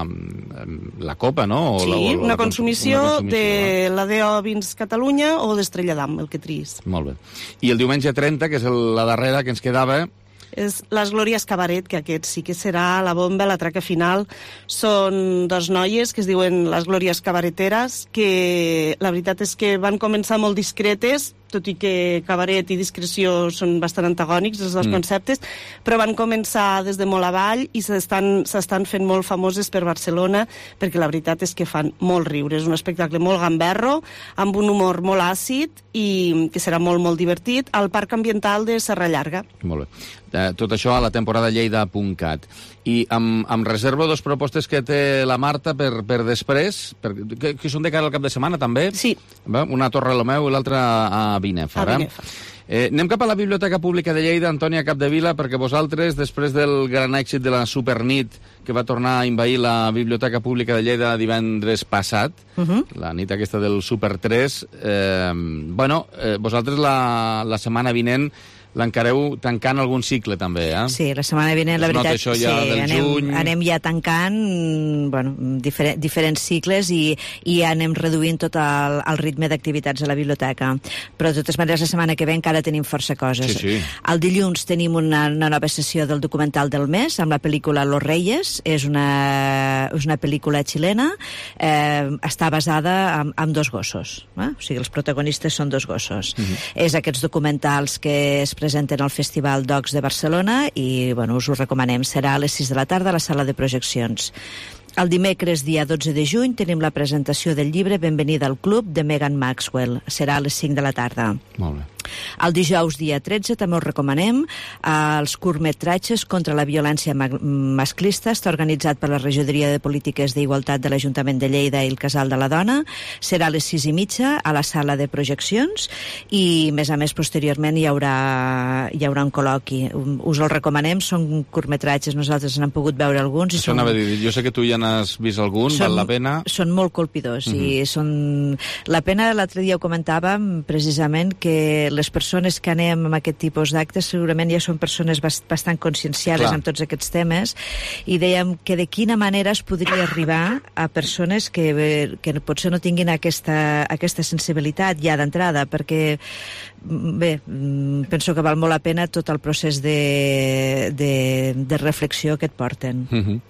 la copa, no? Sí, una consumició de la D.O. Vins Catalunya o d'Estrella d'Am, el que tris. Molt bé. I el diumenge 30, que és la darrera que ens quedava, és Les Glòries Cabaret, que aquest sí que serà la bomba, la traca final. Són 2 noies que es diuen Les Glòries Cabareteres, que la veritat és que van començar molt discretes, tot i que cabaret i discreció són bastant antagònics, els 2 conceptes, però van començar des de molt avall i s'estan fent molt famoses per Barcelona, perquè la veritat és que fan molt riure. És un espectacle molt gamberro, amb un humor molt àcid i que serà molt, molt divertit, al Parc Ambiental de Serra Llarga. Molt bé. Tot això a la temporada lleida.cat. I em reservo 2 propostes que té la Marta per després, que són de cara al cap de setmana, també? Sí. Una a Torrelameu i l'altra a Binèfar. Anem cap a la Biblioteca Pública de Lleida, Antònia Capdevila, perquè vosaltres, després del gran èxit de la Supernit, que va tornar a envair la Biblioteca Pública de Lleida divendres passat, la nit aquesta del Super 3, vosaltres la setmana vinent l'encareu tancant algun cicle, també, eh? Sí, la setmana vinent, la veritat, això ja anem ja tancant diferents cicles i anem reduint tot el ritme d'activitats a la biblioteca. Però, de totes maneres, la setmana que ve encara tenim força coses. Sí. El dilluns tenim una nova sessió del documental del mes, amb la pel·lícula Los Reyes. És una pel·lícula xilena, està basada en 2 gossos. O sigui, els protagonistes són 2 gossos. És aquests documentals que es presenten al Festival Docs de Barcelona i us ho recomanem. Serà a les 6 de la tarda a la sala de projeccions. El dimecres, dia 12 de juny, tenim la presentació del llibre Benvenida al Club de Megan Maxwell. Serà a les 5 de la tarda. Molt bé. El dijous, dia 13, també us recomanem els curtmetratges contra la violència masclista. Està organitzat per la Regidoria de Polítiques d'Igualtat de l'Ajuntament de Lleida i el Casal de la Dona. Serà a les 6:30 a la sala de projeccions i, a més, posteriorment hi haurà un col·loqui. Us el recomanem, són curtmetratges, nosaltres n'hem pogut veure alguns. Això anava a dir, jo sé que tu ja n'has vist algun, val la pena? Són molt colpidors i són... La pena, l'altre dia ho comentàvem, precisament, que les persones que anem amb aquest tipus d'actes segurament ja són persones bastant conscienciades amb tots aquests temes i dèiem que de quina manera es podria arribar a persones que potser no tinguin aquesta sensibilitat ja d'entrada, perquè penso que val molt la pena tot el procés de reflexió que et porten.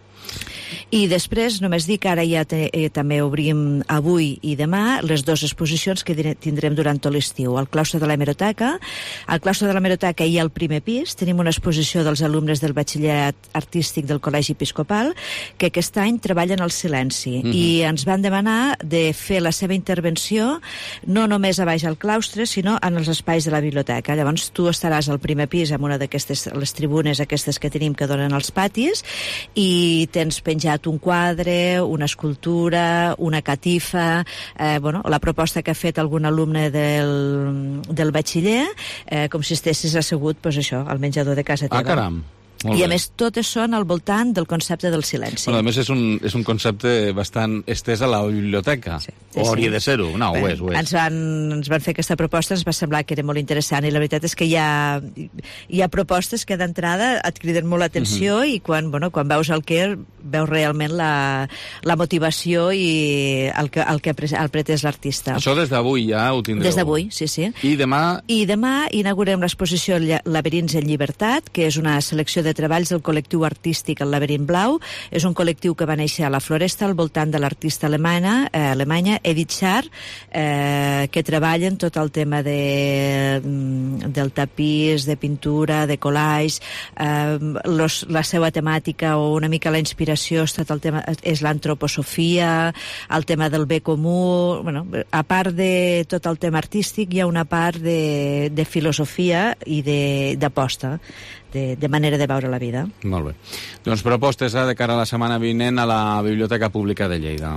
I després, només dic, ara ja també obrim avui i demà les 2 exposicions que tindrem durant tot l'estiu. Al claustre de l'Hemeroteca. Al claustre de l'Hemeroteca hi ha el primer pis. Tenim una exposició dels alumnes del batxillerat artístic del Col·legi Episcopal que aquest any treballen al silenci i ens van demanar de fer la seva intervenció no només a baix al claustre, sinó en els espais de la biblioteca. Llavors tu estaràs al primer pis amb una d'aquestes, les tribunes aquestes que tenim que donen als patis, i tens penjat un quadre, una escultura, una catifa, la proposta que ha fet algun alumne del batxiller, com si estessis assegut, al menjador de casa teva. Ah, caram! I a més totes són al voltant del concepte del silenci. Bueno, a més és un concepte bastant estès a la biblioteca. O hauria de ser-ho? No, ho és. Ens van fer aquesta proposta, ens va semblar que era molt interessant i la veritat és que hi ha propostes que d'entrada et criden molt l'atenció i quan veus el que veus realment la motivació i el que ha pretès l'artista. Això des d'avui ja ho tindreu? Des d'avui, sí. I demà? I demà inaugurem l'exposició Laberints en llibertat, que és una selecció de de treballs del col·lectiu artístic El Laberint Blau. És un col·lectiu que va néixer a la Floresta al voltant de l'artista alemanya Edith Schaar, que treballen tot el tema del tapís, de pintura, de collage. La seva temàtica o una mica la inspiració és l'antroposofia, el tema del bé comú. Bueno, a part de tot el tema artístic, hi ha una part de filosofia i d'aposta, de manera de veure la vida. Molt bé. Doncs propostes de cara a la setmana vinent a la Biblioteca Pública de Lleida.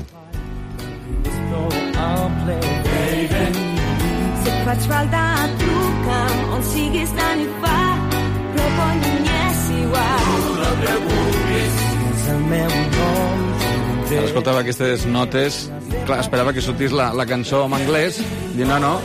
Si et faig falta, truca'm, on siguis tant hi fa, però quan m'és igual. Tu no preguntis, és el meu nom. Ara escoltava aquestes notes, clar, esperava que sortís la cançó en anglès, i no.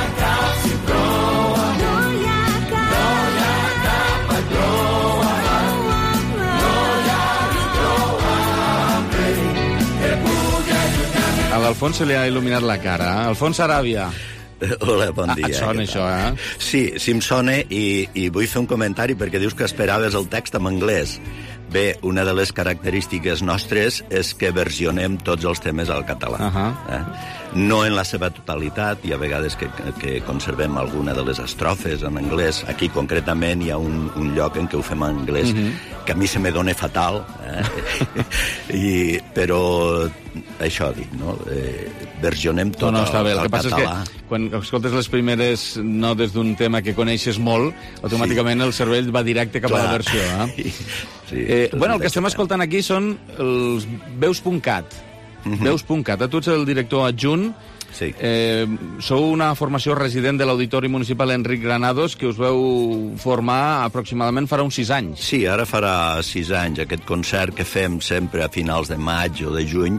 A l'Alfons se li ha il·luminat la cara. Alfons Aràbia. Hola, bon dia. Et sona això, Sí, em sona i vull fer un comentari perquè dius que esperaves el text en anglès. Bé, una de les característiques nostres és que versionem tots els temes al català. No en la seva totalitat, hi ha vegades que conservem alguna de les estrofes en anglès. Aquí, concretament, hi ha un lloc en què ho fem en anglès, que a mi se me dona fatal, però això dic, no? Versionem tot al català. El que passa és que quan escoltes les primeres notes d'un tema que coneixes molt, automàticament el cervell va directe cap a la versió. Bueno, el que estem escoltant aquí són els Veus.cat. Veus.cat. Tu ets el director adjunt. Sí. Sou una formació resident de l'Auditori Municipal Enric Granados, que us veu formar aproximadament farà uns 6 anys. Sí, ara farà 6 anys. Aquest concert que fem sempre a finals de maig o de juny,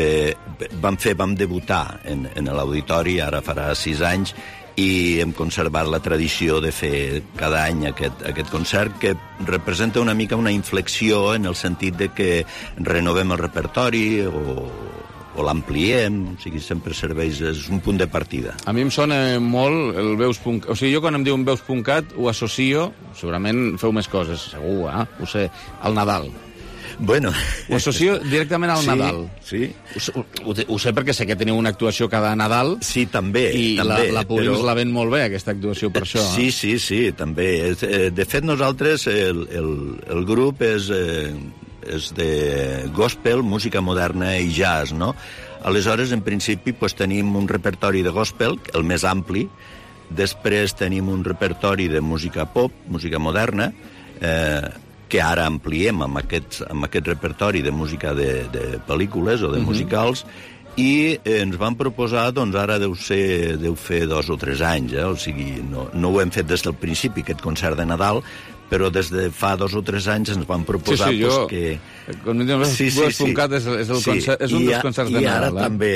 vam debutar en l'Auditori, ara farà 6 anys, i hem conservat la tradició de fer cada any aquest concert, que representa una mica una inflexió en el sentit de que renovem el repertori o l'ampliem, o sigui, sempre serveix, és un punt de partida. A mi em sona molt el Veus.cat, o sigui, jo quan em diuen Veus.cat ho associo, segurament feu més coses, segur, ho sé, al Nadal. Bueno. Ho associo directament al Nadal. Sí. Ho sé perquè sé que teniu una actuació cada Nadal. Sí, també. I la Públics la ven molt bé, aquesta actuació, per això. Sí, també. De fet, nosaltres, el grup és de gospel, música moderna i jazz, no? Aleshores, en principi, tenim un repertori de gospel, el més ampli, després tenim un repertori de música pop, música moderna, que ara ampliem amb aquest repertori de música de pel·lícules o de musicals, i ens van proposar, doncs ara deu fer 2 o 3 anys, o sigui, no ho hem fet des del principi, aquest concert de Nadal, però des de fa 2 o 3 anys ens van proposar que... Quan Veus.cat és un dels concerts de Nadal. I ara també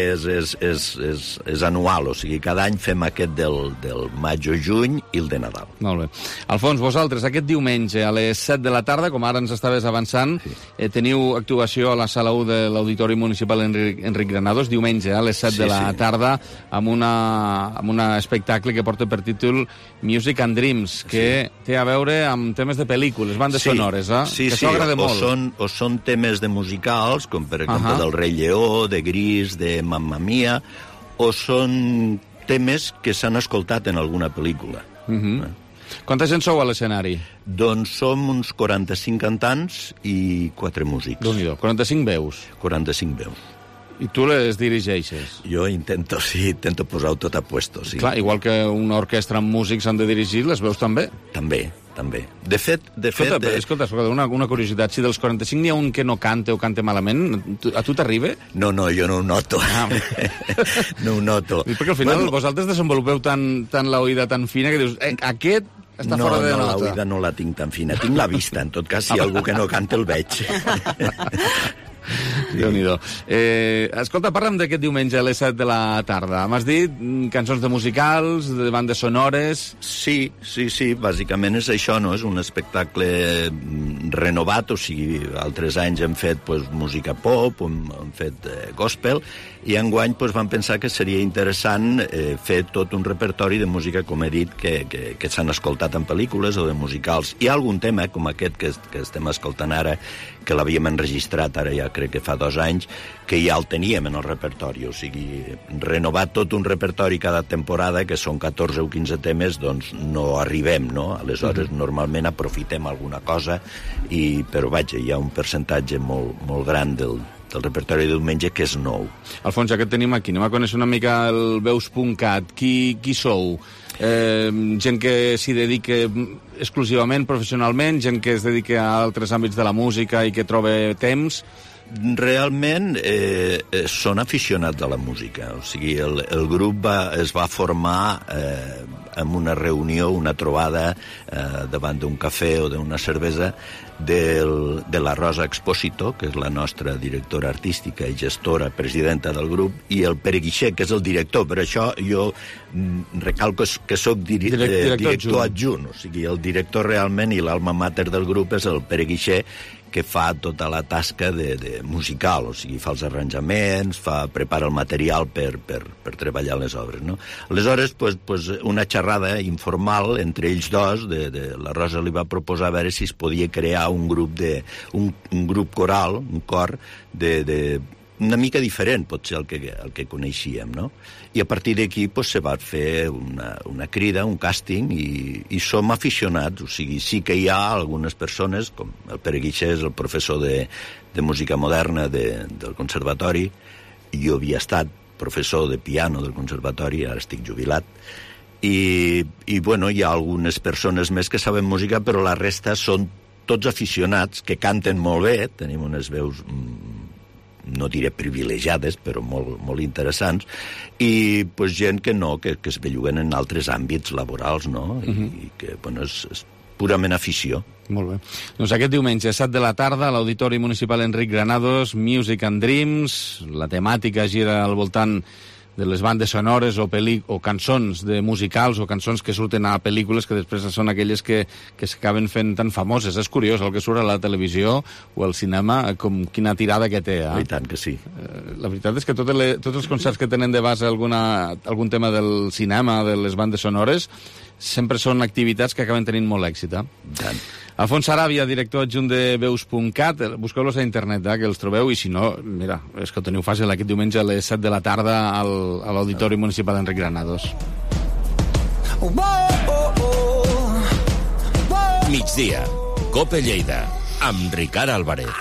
és anual, o sigui, cada any fem aquest del maig o juny i el de Nadal. Molt bé. Alfons, vosaltres, aquest diumenge a les 7 de la tarda, com ara ens estaves avançant, teniu actuació a la sala 1 de l'Auditori Municipal Enric Granados, diumenge a les 7 de la tarda, amb un espectacle que porta per títol Music and Dreams, que té a veure amb temes de pel·lícules, bandes sonores, que això agrada molt. O són temes de musicals, com per exemple del Rei Lleó, de Gris, de Mamma Mia, o són temes que s'han escoltat en alguna pel·lícula. Quanta gent sou a l'escenari? Doncs som uns 45 cantants i 4 músics. Déu-n'hi-do, 45 veus. 45 veus. I tu les dirigeixes? Jo intento posar-ho tot a puesto, sí. Clar, igual que una orquestra amb músics han de dirigir, les veus també? També. De fet... Escolta, una curiositat. Si dels 45 n'hi ha un que no canta o canta malament, a tu t'arriba? No, jo no ho noto. No ho noto. Perquè al final vosaltres desenvolupeu tan l'oïda tan fina que dius, aquest està fora de nota. No, l'oïda no la tinc tan fina. Tinc la vista, en tot cas, si hi ha algú que no canta el veig. Déu-n'hi-do. Escolta, parla'm d'aquest diumenge a les 7 de la tarda. M'has dit cançons de musicals, de bandes sonores... Sí, bàsicament és això, no? És un espectacle renovat, o sigui, altres anys hem fet música pop, hem fet gospel, i enguany vam pensar que seria interessant fer tot un repertori de música, com he dit, que s'han escoltat en pel·lícules o de musicals. Hi ha algun tema, com aquest que estem escoltant ara, que l'havíem enregistrat ara ja crec que fa 2 anys, que ja el teníem en el repertori, o sigui, renovar tot un repertori cada temporada, que són 14 o 15 temes, doncs no arribem, no? Aleshores, normalment aprofitem alguna cosa, però vaja, hi ha un percentatge molt gran del repertori de diumenge que és nou. Alfons, ja que et tenim aquí, anem a conèixer una mica el veus.cat. Qui sou? Gent que s'hi dedica exclusivament, professionalment, gent que es dedica a altres àmbits de la música i que troba temps? Realment són aficionats a la música, o sigui, el grup es va formar en una reunió, una trobada davant d'un cafè o d'una cervesa de la Rosa Expósito, que és la nostra directora artística i gestora, presidenta del grup, i el Pere Guixer, que és el director. Per això jo recalco que soc director adjunt, o sigui, el director realment i l'alma mater del grup és el Pere Guixer, que fa tota la tasca de musical, o sigui, fa els arranjaments, prepara el material per treballar les obres, no? Aleshores, una xerrada informal entre ells dos, la Rosa li va proposar a veure si es podia crear un grup coral, un cor, una mica diferent, potser, el que coneixíem, no? I a partir d'aquí se va fer una crida, un càsting, i som aficionats, o sigui, sí que hi ha algunes persones, com el Pere Guixer és el professor de música moderna del conservatori, jo havia estat professor de piano del conservatori, ara estic jubilat, i bueno, hi ha algunes persones més que saben música, però la resta són tots aficionats, que canten molt bé, tenim unes veus no diré privilegiades, però molt interessants, i gent que es belluguen en altres àmbits laborals, no? I que, bueno, és purament afició. Molt bé. Doncs aquest diumenge, 7 de la tarda, a l'Auditori Municipal Enric Granados, Music and Dreams, la temàtica gira al voltant de les bandes sonores o cançons de musicals o cançons que surten a pel·lícules que després són aquelles que s'acaben fent tan famoses. És curiós el que surt a la televisió o al cinema, com quina tirada que té. I tant que sí. La veritat és que tots els concerts que tenen de base algun tema del cinema, de les bandes sonores, sempre són activitats que acaben tenint molt èxit. Tant. Alfons Saràbia, director adjunt de veus.cat, busqueu-los a internet, que els trobeu, i si no, mira, és que ho teniu fàcil aquest diumenge a les 7 de la tarda a l'Auditori Municipal Enric Granados. Migdia, COPE Lleida, amb Ricard Álvarez.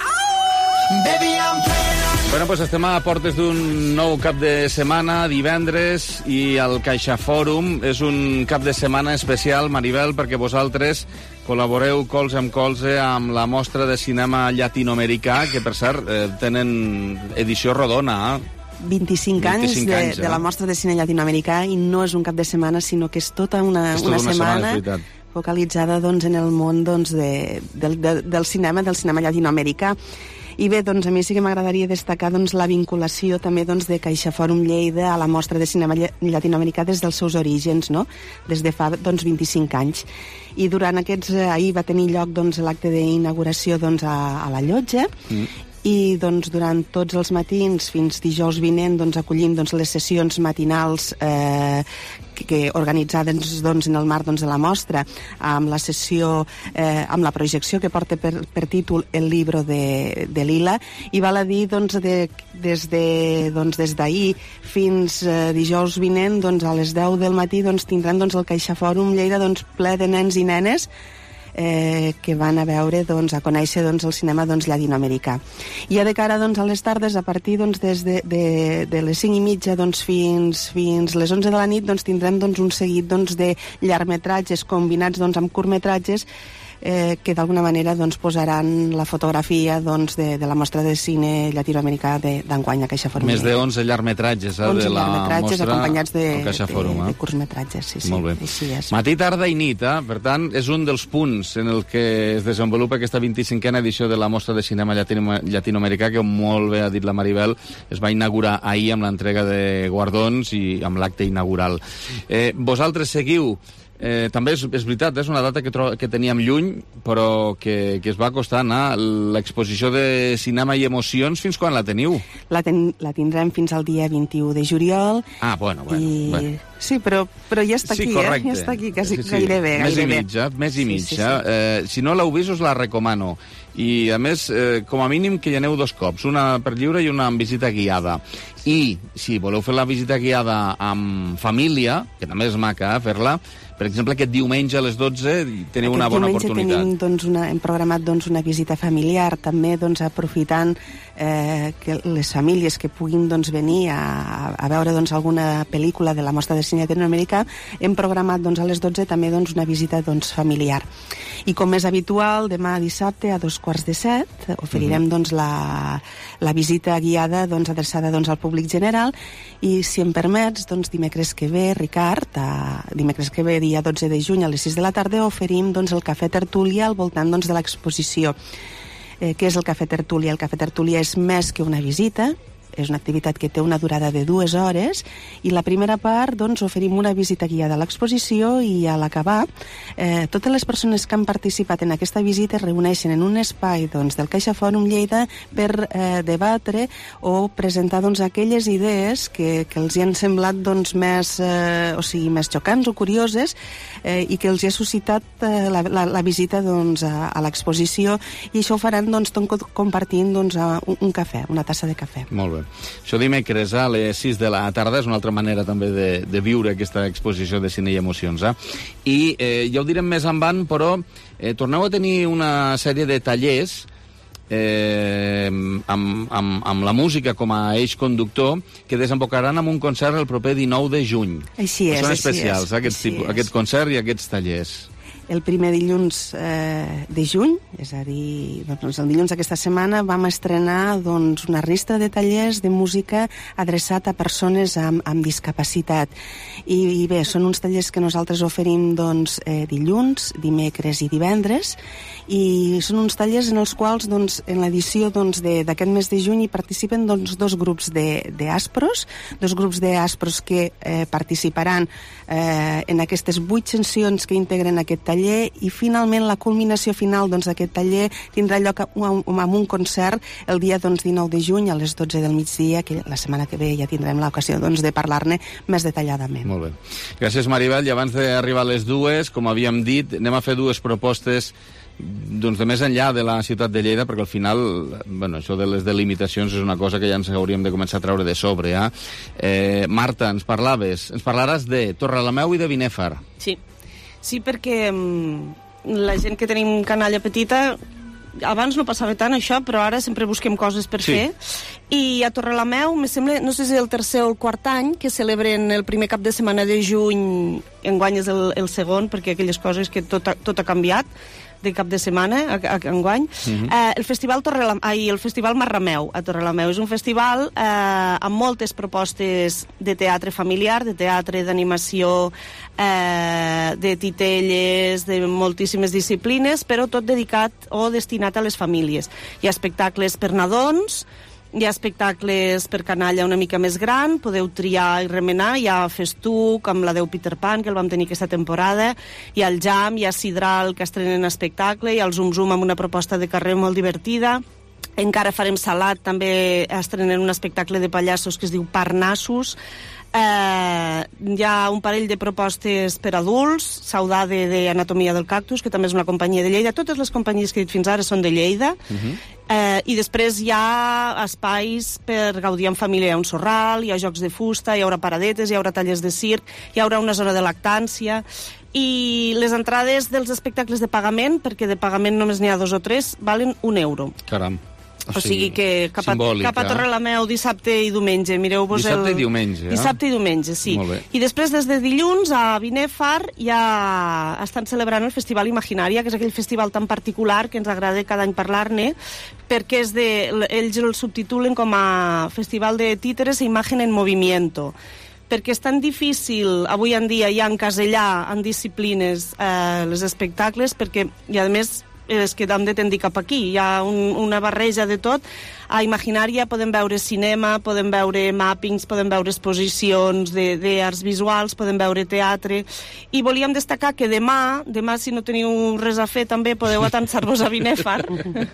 Bueno, doncs estem a portes d'un nou cap de setmana, divendres, i el Caixa Fòrum és un cap de setmana especial, Maribel, perquè vosaltres col·laboreu colze amb colze amb la mostra de cinema llatinoamericà, que, per cert, tenen edició rodona, 25 anys de la mostra de cine llatinoamericà, i no és un cap de setmana, sinó que és tota una setmana focalitzada en el món del cinema llatinoamericà. I bé, a mi sí que m'agradaria destacar la vinculació també de Caixa Fòrum Lleida a la mostra de cinema llatinoamericà des dels seus orígens, no? Des de fa 25 anys. I durant ahir va tenir lloc l'acte d'inauguració a la llotja, i durant tots els matins fins dijous vinent acollim les sessions matinals organitzades en el marc de la mostra, amb la sessió, amb la projecció que porta per títol El libro de Lila, i val a dir des d'ahir fins dijous vinent a les 10 del matí tindran el Caixa Fòrum Lleida ple de nens i nenes que van a veure, a conèixer el cinema llatinoamericà. I de cara a les tardes, a partir des de les 5:30 fins les 11 de la nit, tindrem un seguit de llargmetratges combinats amb curtmetratges que d'alguna manera doncs, posaran la fotografia doncs, de la mostra de cine llatinoamericà d'enguany a CaixaForum. Més de 11 llargmetratges de la mostra acompanyats de curtmetratges, sí. Molt bé. Així és. Matí, tarda i nit, per tant, és un dels punts en el que es desenvolupa aquesta 25a edició de la mostra de cinema llatinoamericà, que molt bé ha dit la Maribel, es va inaugurar ahir amb l'entrega de guardons i amb l'acte inaugural. Vosaltres seguiu. També és veritat, és una data que teníem lluny, però que es va costar anar. L'exposició de cinema i emocions, fins quan la teniu? La tindrem fins al dia 21 de juliol. Bueno. Sí, però ja està aquí, correcte. Ja està aquí, quasi Sí. gairebé. Més i mitja. Si no l'heu vist, us la recomano. I, a més, com a mínim que hi aneu 2 cops, una per lliure i una amb visita guiada. I, si voleu fer la visita guiada amb família, que també és maca fer-la, per exemple, aquest diumenge a les 12 teniu una bona oportunitat. Aquest diumenge hem programat una visita familiar, també aprofitant que les famílies que puguin venir a veure alguna pel·lícula de la mostra de cine llatinoamericà, hem programat a les 12 també una visita familiar. I com és habitual, demà dissabte a 6:45 oferirem la visita guiada adreçada al públic general, i si em permets, dimecres que ve, Ricard, dimecres que ve, dia 12 de juny a les 6 de la tarda, oferim el Cafè Tertúlia al voltant de l'exposició. Què és el Cafè Tertúlia? El Cafè Tertúlia és més que una visita, és una activitat que té una durada de 2 hores, i la primera part oferim una visita guiada a l'exposició, i a l'acabar totes les persones que han participat en aquesta visita es reuneixen en un espai del CaixaForum Lleida per debatre o presentar aquelles idees que els hi han semblat més xocants o curioses, i que els hi ha suscitat la visita a l'exposició, i això ho faran compartint un cafè, una tassa de cafè. Molt bé. Això dimecres a les 6 de la tarda és una altra manera també de viure aquesta exposició de cine i emocions. I ja ho direm més endavant, però torneu a tenir una sèrie de tallers amb la música com a eix conductor, que desembocaran en un concert el proper 19 de juny. Així és. Són especials, aquest concert i aquests tallers. El primer dilluns de juny, és a dir, el dilluns d'aquesta setmana, vam estrenar una ristra de tallers de música adreçat a persones amb discapacitat. I bé, són uns tallers que nosaltres oferim dilluns, dimecres i divendres, i són uns tallers en els quals en l'edició d'aquest mes de juny hi participen 2 grups d'ASPROs, 2 grups d'ASPROs que participaran en aquestes 8 sessions que integren aquest taller, i finalment la culminació final d'aquest taller tindrà lloc amb un concert el dia 19 de juny a les 12 del migdia, que la setmana que ve ja tindrem l'ocasió de parlar-ne més detalladament. Molt bé. Gràcies, Maribel. I abans d'arribar a les 2, com havíem dit, anem a fer 2 propostes de més enllà de la ciutat de Lleida, perquè al final, això de les delimitacions és una cosa que ja ens hauríem de començar a treure de sobre. Marta, ens parlaràs de Torrelameu i de Binèfar. Sí, perquè la gent que tenim canalla petita, abans no passava tant això, però ara sempre busquem coses per fer. I a Torrelameu, me sembla, no sé si és el 3è o el 4è any, que celebren el primer cap de setmana de juny, enguany és el segon, perquè aquelles coses que tot ha canviat de cap de setmana enguany. El festival Marrameu a Torrelameu és un festival amb moltes propostes de teatre familiar, de teatre d'animació, de titelles, de moltíssimes disciplines, però tot dedicat o destinat a les famílies. Hi ha espectacles per nadons, hi ha espectacles per canalla una mica més gran, podeu triar i remenar, hi ha Festuc amb la Déu Peter Pan, que el vam tenir aquesta temporada, hi ha el Jam, hi ha Sidral, que estrenen espectacle, hi ha el Zum Zum amb una proposta de carrer molt divertida, encara farem Salat, també estrenen un espectacle de pallassos que es diu Parnassos, hi ha un parell de propostes per adults, Saudade d'Anatomia del Cactus, que també és una companyia de Lleida. Totes les companyies que he dit fins ara són de Lleida. I després hi ha espais per gaudir en família. Hi ha un sorral, hi ha jocs de fusta, hi haurà paradetes, hi haurà tallers de circ, hi haurà una zona de lactància. I les entrades dels espectacles de pagament, perquè de pagament només n'hi ha 2 o 3, valen €1. Caram. O sigui que cap a Torrelameu dissabte i diumenge. Mireu-vos dissabte i diumenge, Dissabte i diumenge, sí. I després, des de dilluns, a Binèfar ja estan celebrant el Festival Imaginària, que és aquell festival tan particular que ens agrada cada any parlar-ne, perquè ells el subtitulen com a Festival de Títeres e Imagen en Movimiento, perquè és tan difícil avui en dia ja encasellar en disciplines els espectacles, perquè, i a més, és que hem de tendir cap aquí. Hi ha una barreja de tot. A Imaginària podem veure cinema, podem veure mappings, podem veure exposicions d'arts visuals, podem veure teatre. I volíem destacar que demà, si no teniu res a fer, també podeu atançar-vos a Binèfar,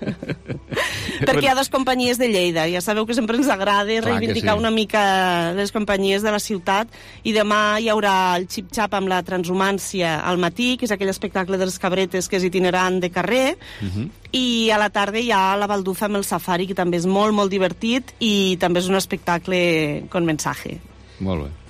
perquè hi ha 2 companyies de Lleida. Ja sabeu que sempre ens agrada reivindicar una mica les companyies de la ciutat, i demà hi haurà el xip-xap amb la transhumància al matí, que és aquell espectacle de les cabretes que és itinerant de carrer, i a la tarda hi ha la baldufa amb el safari, que també és molt, molt divertit, i també és un espectacle con mensaje. Molt bé.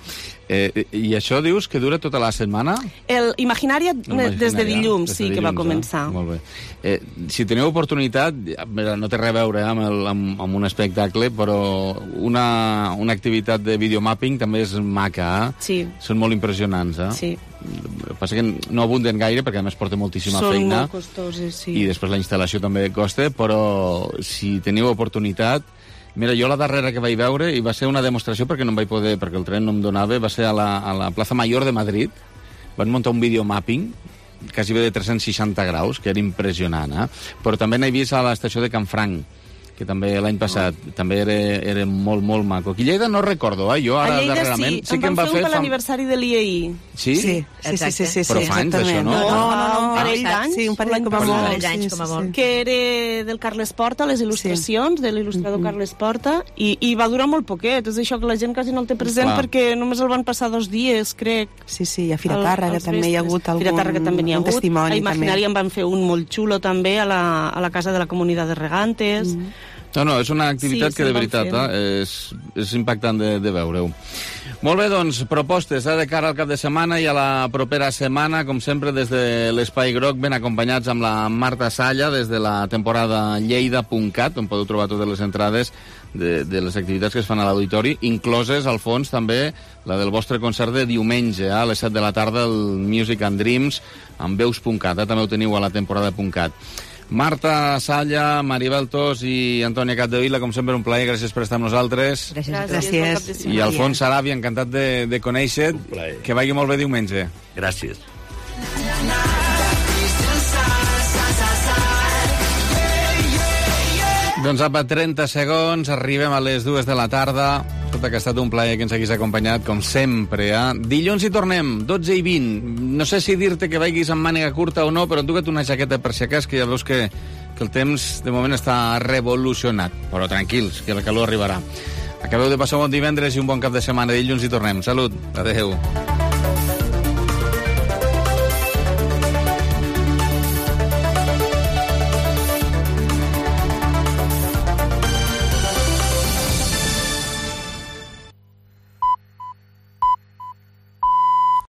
I això dius que dura tota la setmana? El Imaginària des de dilluns, sí, que va començar. Molt bé. Si teniu oportunitat, no té res a veure amb un espectacle, però una activitat de videomapping també és maca, Sí. Són molt impressionants, Sí. El que passa que no abunden gaire, perquè a més porta moltíssima feina. Són molt costoses, sí. I després la instal·lació també costa, però si teniu oportunitat... Mira, jo la darrera que vaig veure, i va ser una demostració perquè no em vaig poder, perquè el tren no em donava, va ser a la Plaza Mayor de Madrid. Van muntar un videomapping, quasi bé de 360 graus, que era impressionant, Però també n'he vist a l'estació de Canfranc, que també l'any passat també era molt, molt maco. Aquí a Lleida no recordo, jo ara darrerament... Sí, em van fer un per l'aniversari de l'IEI. Sí? Sí. Però fa anys, això, no? No, un parell d'anys. Sí, un parell com a molt. Que era del Carles Porta, les il·lustracions, de l'il·lustrador Carles Porta, i va durar molt poquet. És això que la gent quasi no el té present, perquè només el van passar 2 dies, crec. Sí, i a Fira Tàrrega també hi ha hagut algun testimoni. A Imaginària en van fer un molt xulo també a la Casa de la Comunitat de Regantes. No, és una activitat que de veritat és impactant de veure-ho. Molt bé, doncs, propostes de cara al cap de setmana i a la propera setmana, com sempre, des de l'Espai Groc, ben acompanyats amb la Marta Salla, des de la temporada lleida.cat, on podeu trobar totes les entrades de les activitats que es fan a l'auditori, incloses, al fons, també la del vostre concert de diumenge, a les 7 de la tarda, el Music and Dreams, amb veus.cat, també ho teniu a la temporada.cat. Marta Salla, Maribel Tos i Antònia Capdevila, com sempre, un plaer, gràcies per estar amb nosaltres. Gràcies. I Alfons Sarabia, encantat de conèixer-te. Que vagi molt bé diumenge. Gràcies. Doncs apa, 30 segons, arribem a les 2 de la tarda. Tot que ha estat un plaer que ens haguis acompanyat, com sempre. Dilluns hi tornem, 12 i 20. No sé si dir-te que vagis amb màniga curta o no, però enduga't una jaqueta per si acas, que ja veus que el temps de moment està revolucionat. Però tranquils, que la calor arribarà. Acabeu de passar un bon divendres i un bon cap de setmana. Dilluns hi tornem. Salut. Adéu.